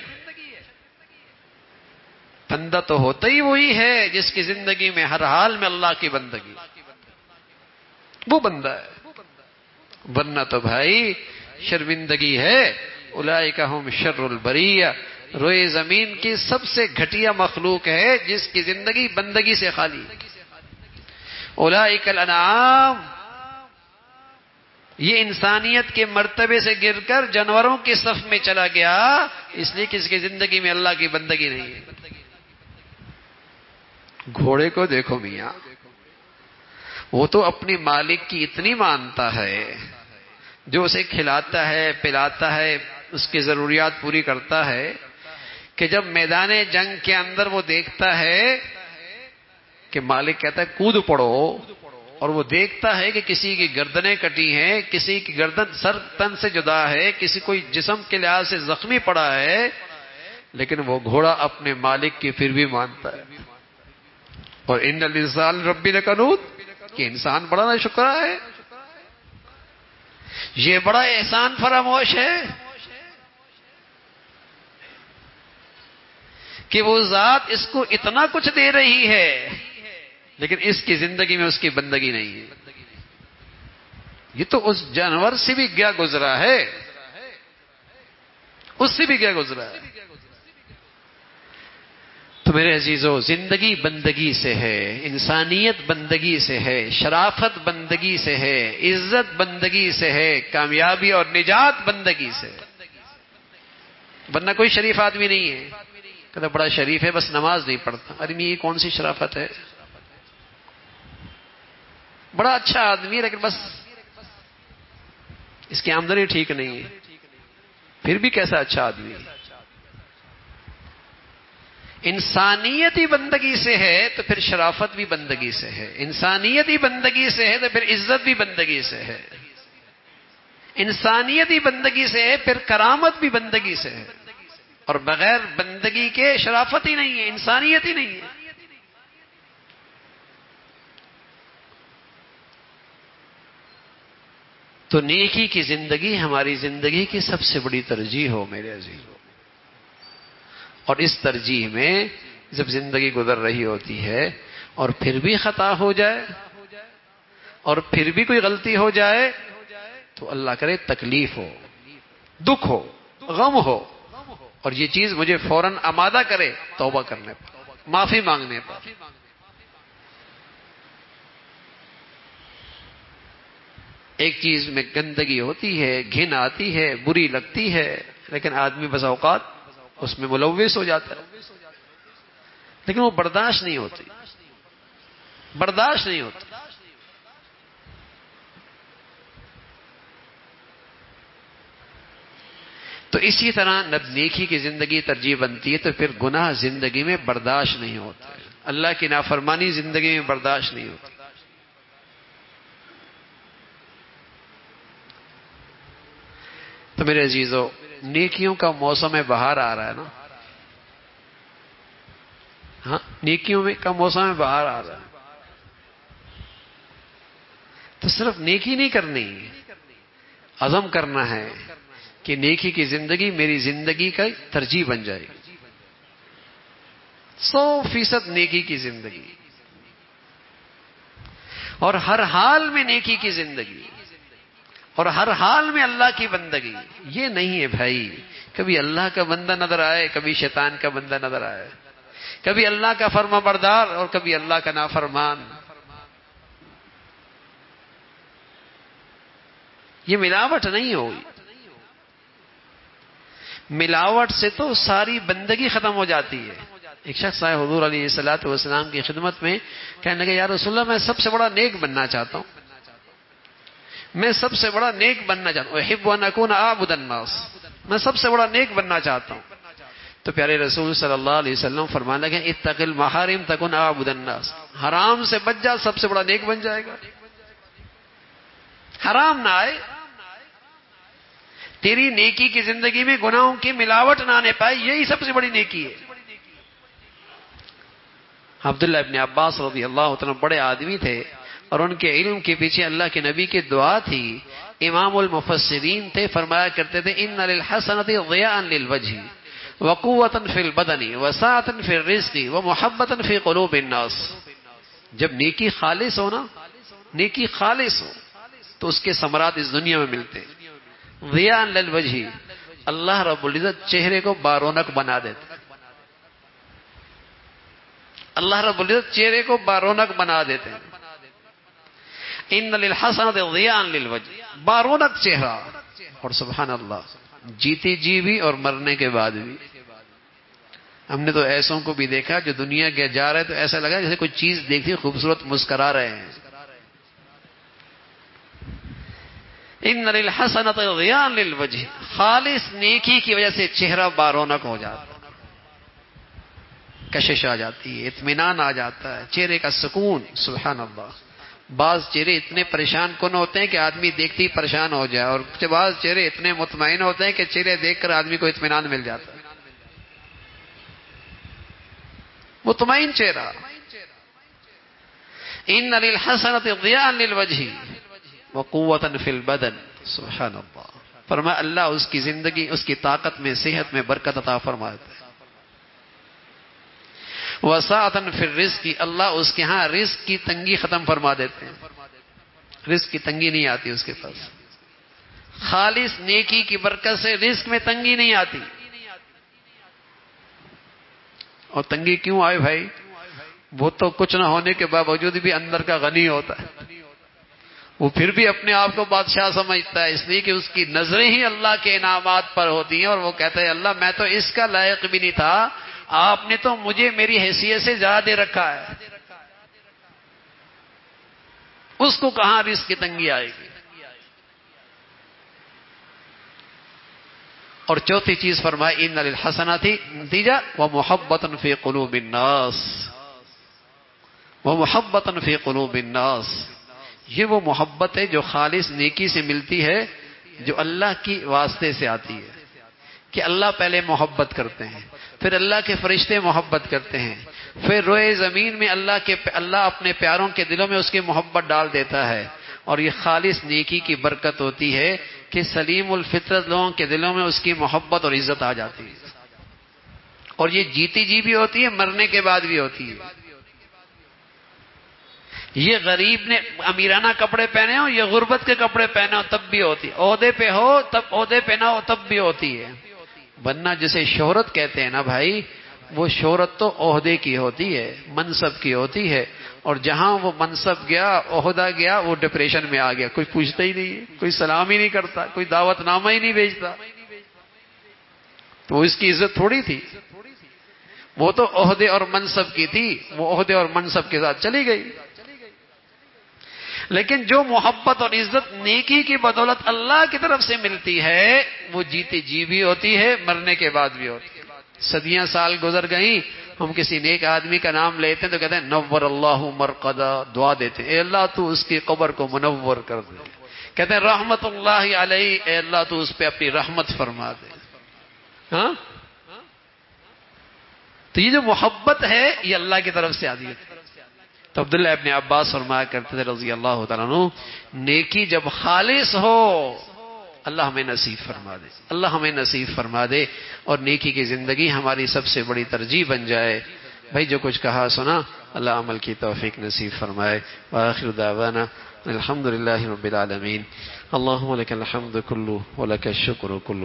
بندہ تو ہوتا ہی وہی ہے جس کی زندگی میں ہر حال میں اللہ کی بندگی، وہ بندہ ہے، ورنہ تو بھائی شرمندگی ہے۔ اولئک ھم شر البریہ، روئے زمین کی سب سے گھٹیا مخلوق ہے جس کی زندگی بندگی سے خالی۔ اولئک الانعام، یہ انسانیت کے مرتبے سے گر کر جانوروں کے صف میں چلا گیا، اس لیے کہ اس کی زندگی میں اللہ کی بندگی نہیں ہے۔ گھوڑے کو دیکھو میاں، وہ تو اپنی مالک کی اتنی مانتا ہے، جو اسے کھلاتا ہے، پلاتا ہے، اس کی ضروریات پوری کرتا ہے، کہ جب میدان جنگ کے اندر وہ دیکھتا ہے کہ مالک کہتا ہے کود پڑو، اور وہ دیکھتا ہے کہ کسی کی گردنیں کٹی ہیں، کسی کی گردن سر تن سے جدا ہے، کسی کوئی جسم کے لحاظ سے زخمی پڑا ہے، لیکن وہ گھوڑا اپنے مالک کی پھر بھی مانتا ہے. اور ان الانسان ربی لکنود، کہ انسان بڑا نا شکرا ہے، یہ بڑا احسان فراموش ہے کہ وہ ذات اس کو اتنا کچھ دے رہی ہے لیکن اس کی زندگی میں اس کی بندگی نہیں ہے. یہ تو اس جانور سے بھی گیا گزرا ہے، اس سے بھی گیا گزرا ہے. تو میرے عزیزو، زندگی بندگی سے ہے، انسانیت بندگی سے ہے، شرافت بندگی سے ہے، عزت بندگی سے ہے، کامیابی اور نجات بندگی سے. ورنہ کوئی شریف آدمی نہیں ہے کہتا بڑا شریف ہے بس نماز نہیں پڑھتا. ارے یہ کون سی شرافت ہے؟ بڑا اچھا آدمی ہے لیکن بس اس کی آمدنی ٹھیک نہیں ہے، پھر بھی کیسا اچھا آدمی ہے. انسانیت ہی بندگی سے ہے تو پھر شرافت بھی بندگی سے ہے، انسانیت ہی بندگی سے ہے تو پھر عزت بھی بندگی سے ہے، انسانیت ہی بندگی سے ہے پھر کرامت بھی بندگی سے ہے. اور بغیر بندگی کے شرافت ہی نہیں ہے، انسانیت ہی نہیں ہے. تو نیکی کی زندگی ہماری زندگی کی سب سے بڑی ترجیح ہو میرے عزیزو. اور اس ترجیح میں جب زندگی گزر رہی ہوتی ہے اور پھر بھی خطا ہو جائے اور پھر بھی کوئی غلطی ہو جائے تو اللہ کرے تکلیف ہو، دکھ ہو، غم ہو، اور یہ چیز مجھے فوراً آمادہ کرے توبہ کرنے پر، معافی مانگنے پر. ایک چیز میں گندگی ہوتی ہے، گھن آتی ہے، بری لگتی ہے، لیکن آدمی بس اوقات اس میں ملوث ہو جاتا ہے، لیکن وہ برداشت نہیں ہوتی، برداشت نہیں ہوتی. تو اسی طرح جب نیکی کی زندگی ترجیح بنتی ہے تو پھر گناہ زندگی میں برداشت نہیں ہوتا، اللہ کی نافرمانی زندگی میں برداشت نہیں ہوتی. تو میرے عزیزو، نیکیوں کا موسم بہار آ رہا ہے نا، ہاں نیکیوں میں کا موسم بہار آ رہا ہے. تو صرف نیکی نہیں کرنی، عزم کرنا ہے کہ نیکی کی زندگی میری زندگی کا ترجیح بن جائے گی. 100% نیکی کی زندگی اور ہر حال میں نیکی کی زندگی اور ہر حال میں اللہ کی بندگی. یہ نہیں ہے بھائی کبھی اللہ کا بندہ نظر آئے، کبھی شیطان کا بندہ نظر آئے، کبھی اللہ کا فرما بردار اور کبھی اللہ کا نافرمان. یہ ملاوٹ نہیں ہوئی، ملاوٹ سے تو ساری بندگی ختم ہو جاتی ہے. ایک شخص آئے حضور علیہ الصلوۃ والسلام کی خدمت میں، کہنے لگے یا رسول اللہ میں سب سے بڑا نیک بننا چاہتا ہوں، میں سب سے بڑا نیک بننا چاہتا ہوں، احب ان اکون اعبد الناس، میں سب سے بڑا نیک بننا چاہتا ہوں. تو پیارے رسول صلی اللہ علیہ وسلم فرمانے لگے اتق المحارم تکن اعبد الناس، حرام سے بچ جا سب سے بڑا نیک بن جائے گا. حرام نہ آئے، تیری نیکی کی زندگی میں گناہوں کی ملاوٹ نہ آنے پائے، یہی سب سے بڑی نیکی ہے. عبداللہ ابن عباس رضی اللہ عنہ بڑے آدمی تھے اور ان کے علم کے پیچھے اللہ کے نبی کی دعا تھی. امام المفسرین تھے، فرمایا کرتے تھے ان للحسنۃ ضیاء للوجہ وقوۃ فی البدن وسعۃ فی الرزق ومحبۃ فی قلوب الناس. جب نیکی خالص ہو نا، نیکی خالص ہو تو اس کے ثمرات اس دنیا میں ملتے. ضیاء للوجہ، اللہ رب العزت چہرے کو بارونق بنا دیتے، اللہ رب العزت چہرے کو بارونق بنا دیتے ہیں. ان للحسنۃ ضیاء للوجہ، بارونق چہرہ. اور سبحان اللہ، جیتی جی بھی اور مرنے کے بعد بھی. ہم نے تو ایسوں کو بھی دیکھا جو دنیا کے جا رہے تو ایسا لگا جیسے کوئی چیز دیکھی خوبصورت مسکرا رہے ہیں. ان للحسنۃ ضیاء للوجہ، خالص نیکی کی وجہ سے چہرہ بارونق ہو جاتا، کشش آ جاتی ہے، اطمینان آ جاتا ہے، چہرے کا سکون. سبحان اللہ، بعض چہرے اتنے پریشان کن ہوتے ہیں کہ آدمی دیکھتے ہی پریشان ہو جائے، اور بعض چہرے اتنے مطمئن ہوتے ہیں کہ چہرے دیکھ کر آدمی کو اطمینان مل جاتا ہے۔ مطمئن چہرہ، ان للحسنۃ ضیاء للوجہ وقوۃ فی البدن، سبحان اللہ۔ فرمایا اللہ اس کی زندگی، اس کی طاقت میں، صحت میں برکت عطا فرماتا ہے۔ وسعۃ فی الرزق، اللہ اس کے ہاں رزق کی تنگی ختم فرما دیتے ہیں، رزق کی تنگی نہیں آتی اس کے پاس، خالص نیکی کی برکت سے رزق میں تنگی نہیں آتی۔ اور تنگی کیوں آئے بھائی؟ وہ تو کچھ نہ ہونے کے باوجود بھی اندر کا غنی ہوتا ہے، وہ پھر بھی اپنے آپ کو بادشاہ سمجھتا ہے، اس لیے کہ اس کی نظریں ہی اللہ کے انعامات پر ہوتی ہیں، اور وہ کہتا ہے اللہ میں تو اس کا لائق بھی نہیں تھا، آپ نے تو مجھے میری حیثیت سے زیادہ دے رکھا ہے۔ اس کو کہاں رزق کی تنگی آئے گی؟ اور چوتھی چیز فرمائی ان للحسنات نتیجہ ومحبۃ فی قلوب الناس، ومحبۃ فی قلوب الناس، یہ وہ محبت ہے جو خالص نیکی سے ملتی ہے، جو اللہ کی واسطے سے آتی ہے، کہ اللہ پہلے محبت کرتے ہیں، پھر اللہ کے فرشتے محبت کرتے ہیں، پھر روئے زمین میں اللہ اپنے پیاروں کے دلوں میں اس کی محبت ڈال دیتا ہے، اور یہ خالص نیکی کی برکت ہوتی ہے کہ سلیم الفطرت لوگوں کے دلوں میں اس کی محبت اور عزت آ جاتی ہے، اور یہ جیتی جی بھی ہوتی ہے، مرنے کے بعد بھی ہوتی ہے۔ یہ غریب نے امیرانہ کپڑے پہنے ہو، یہ غربت کے کپڑے پہنے ہو، تب بھی ہوتی ہے، عہدے پہ ہو تب، عہدے پہ نہ ہو تب بھی ہوتی ہے۔ ورنہ جسے شہرت کہتے ہیں نا بھائی، وہ شہرت تو عہدے کی ہوتی ہے، منصب کی ہوتی ہے، اور جہاں وہ منصب گیا، عہدہ گیا، وہ ڈپریشن میں آ گیا، کوئی پوچھتا ہی نہیں ہے، کوئی سلام ہی نہیں کرتا، کوئی دعوت نامہ ہی نہیں بھیجتا، تو اس کی عزت تھوڑی تھی، وہ تو عہدے اور منصب کی تھی، وہ عہدے اور منصب کے ساتھ چلی گئی۔ لیکن جو محبت اور عزت نیکی کی بدولت اللہ کی طرف سے ملتی ہے، وہ جیتے جی بھی ہوتی ہے، مرنے کے بعد بھی ہوتی ہے۔ صدیاں سال گزر گئیں، ہم کسی نیک آدمی کا نام لیتے ہیں تو کہتے ہیں نور اللہ مرقدہ، دعا دیتے ہیں اے اللہ تو اس کی قبر کو منور کر دے، کہتے ہیں رحمت اللہ علیہ، اے اللہ تو اس پہ اپنی رحمت فرما دے۔ ہاں، تو یہ جو محبت ہے یہ اللہ کی طرف سے آتی ہے۔ تو عبداللہ ابن عباس فرمایا کرتے تھے رضی اللہ تعالیٰ عنہ، نیکی جب خالص ہو اللہ ہمیں نصیب فرما دے، اللہ ہمیں نصیب فرما دے، اور نیکی کی زندگی ہماری سب سے بڑی ترجیح بن جائے۔ بھائی جو کچھ کہا سنا، اللہ عمل کی توفیق نصیب فرمائے۔ وآخر دعوانا الحمد للہ رب العالمین۔ اللہم لک الحمد کلہ ولک الشکر کلہ،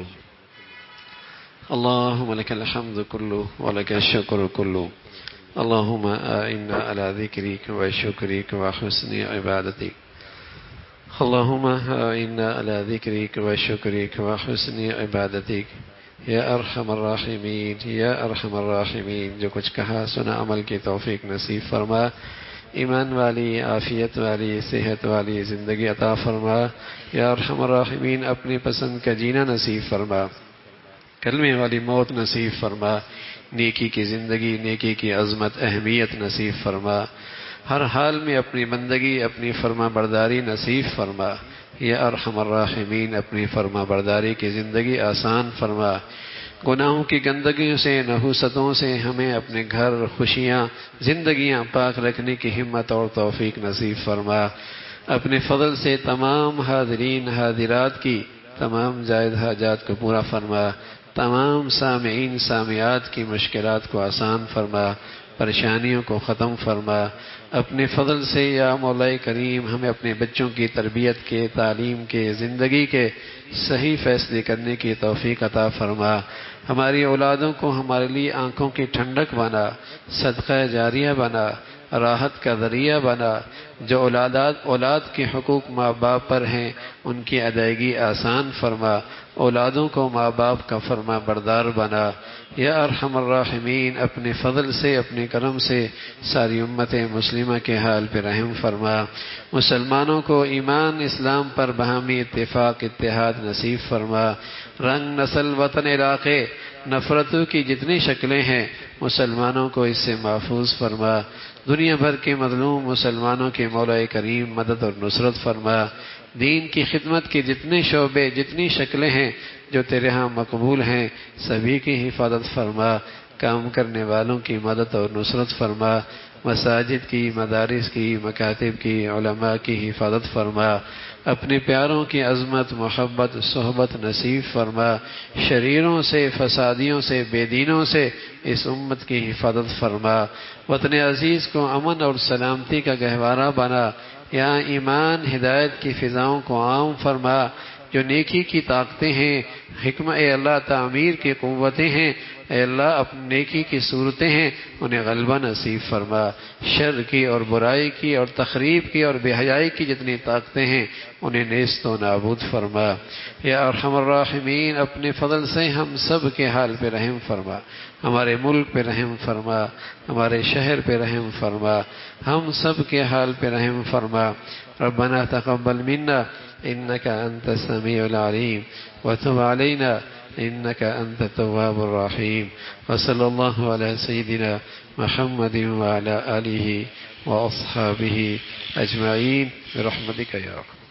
اللہم لک الحمد کلہ ولک الشکر کلہ، اللہم اعنا علی ذکرک وشکرک وحسن عبادتک، اللہم اعنا علی ذکرک وشکرک وحسن عبادتک، یا ارحم الراحمین یا ارحم الراحمین۔ جو کچھ کہا سنا عمل کی توفیق نصیب فرما، ایمان والی، عافیت والی، صحت والی زندگی عطا فرما، یا ارحم الراحمین۔ اپنی پسند کا جینا نصیب فرما، کلمے والی موت نصیب فرما، نیکی کی زندگی، نیکی کی عظمت، اہمیت نصیب فرما، ہر حال میں اپنی بندگی، اپنی فرما برداری نصیب فرما، یا ارحم الراحمین۔ اپنی فرما برداری کی زندگی آسان فرما، گناہوں کی گندگیوں سے، نحوستوں سے ہمیں اپنے گھر، خوشیاں، زندگیاں پاک رکھنے کی ہمت اور توفیق نصیب فرما، اپنے فضل سے تمام حاضرین حاضرات کی تمام جائز حاجات کو پورا فرما، تمام سامعین سامعات کی مشکلات کو آسان فرما، پریشانیوں کو ختم فرما، اپنے فضل سے یا مولا کریم ہمیں اپنے بچوں کی تربیت کے، تعلیم کے، زندگی کے صحیح فیصلے کرنے کی توفیق عطا فرما، ہماری اولادوں کو ہمارے لیے آنکھوں کی ٹھنڈک بنا، صدقہ جاریہ بنا، راحت کا ذریعہ بنا، جو اولاد کے حقوق ماں باپ پر ہیں ان کی ادائیگی آسان فرما، اولادوں کو ماں باپ کا فرما بردار بنا، یا ارحم الراحمین۔ اپنے فضل سے، اپنے کرم سے ساری امت مسلمہ کے حال پہ رحم فرما، مسلمانوں کو ایمان اسلام پر باہمی اتفاق اتحاد نصیب فرما، رنگ نسل وطن علاقے نفرتوں کی جتنی شکلیں ہیں مسلمانوں کو اس سے محفوظ فرما، دنیا بھر کے مظلوم مسلمانوں کے مولا کریم مدد اور نصرت فرما، دین کی خدمت کے جتنے شعبے جتنی شکلیں ہیں جو تیرے ہاں مقبول ہیں سبھی کی حفاظت فرما، کام کرنے والوں کی مدد اور نصرت فرما، مساجد کی، مدارس کی، مکاتب کی، علماء کی حفاظت فرما، اپنے پیاروں کی عظمت محبت صحبت نصیب فرما، شریروں سے فسادیوں سے بے دینوں سے اس امت کی حفاظت فرما، وطن عزیز کو امن اور سلامتی کا گہوارہ بنا، یہاں ایمان ہدایت کی فضاؤں کو عام فرما، جو نیکی کی طاقتیں ہیں حکمت اے اللہ تعمیر کی قوتیں ہیں اے اللہ اپنی نیکی کی صورتیں ہیں انہیں غلبہ نصیب فرما، شر کی اور برائی کی اور تخریب کی اور بے حیائی کی جتنی طاقتیں ہیں انہیں نیست و نابود فرما، یا ارحم الراحمین اپنے فضل سے ہم سب کے حال پہ رحم فرما، ہمارے ملک پہ رحم فرما، ہمارے شہر پہ رحم فرما، ہم سب کے حال پہ رحم فرما، ربنا تقبل منا انك انت السميع العليم وتب علينا انك انت التواب الرحيم، وصلى الله على سيدنا محمد وعلى آله واصحابه اجمعين برحمتك يا رب.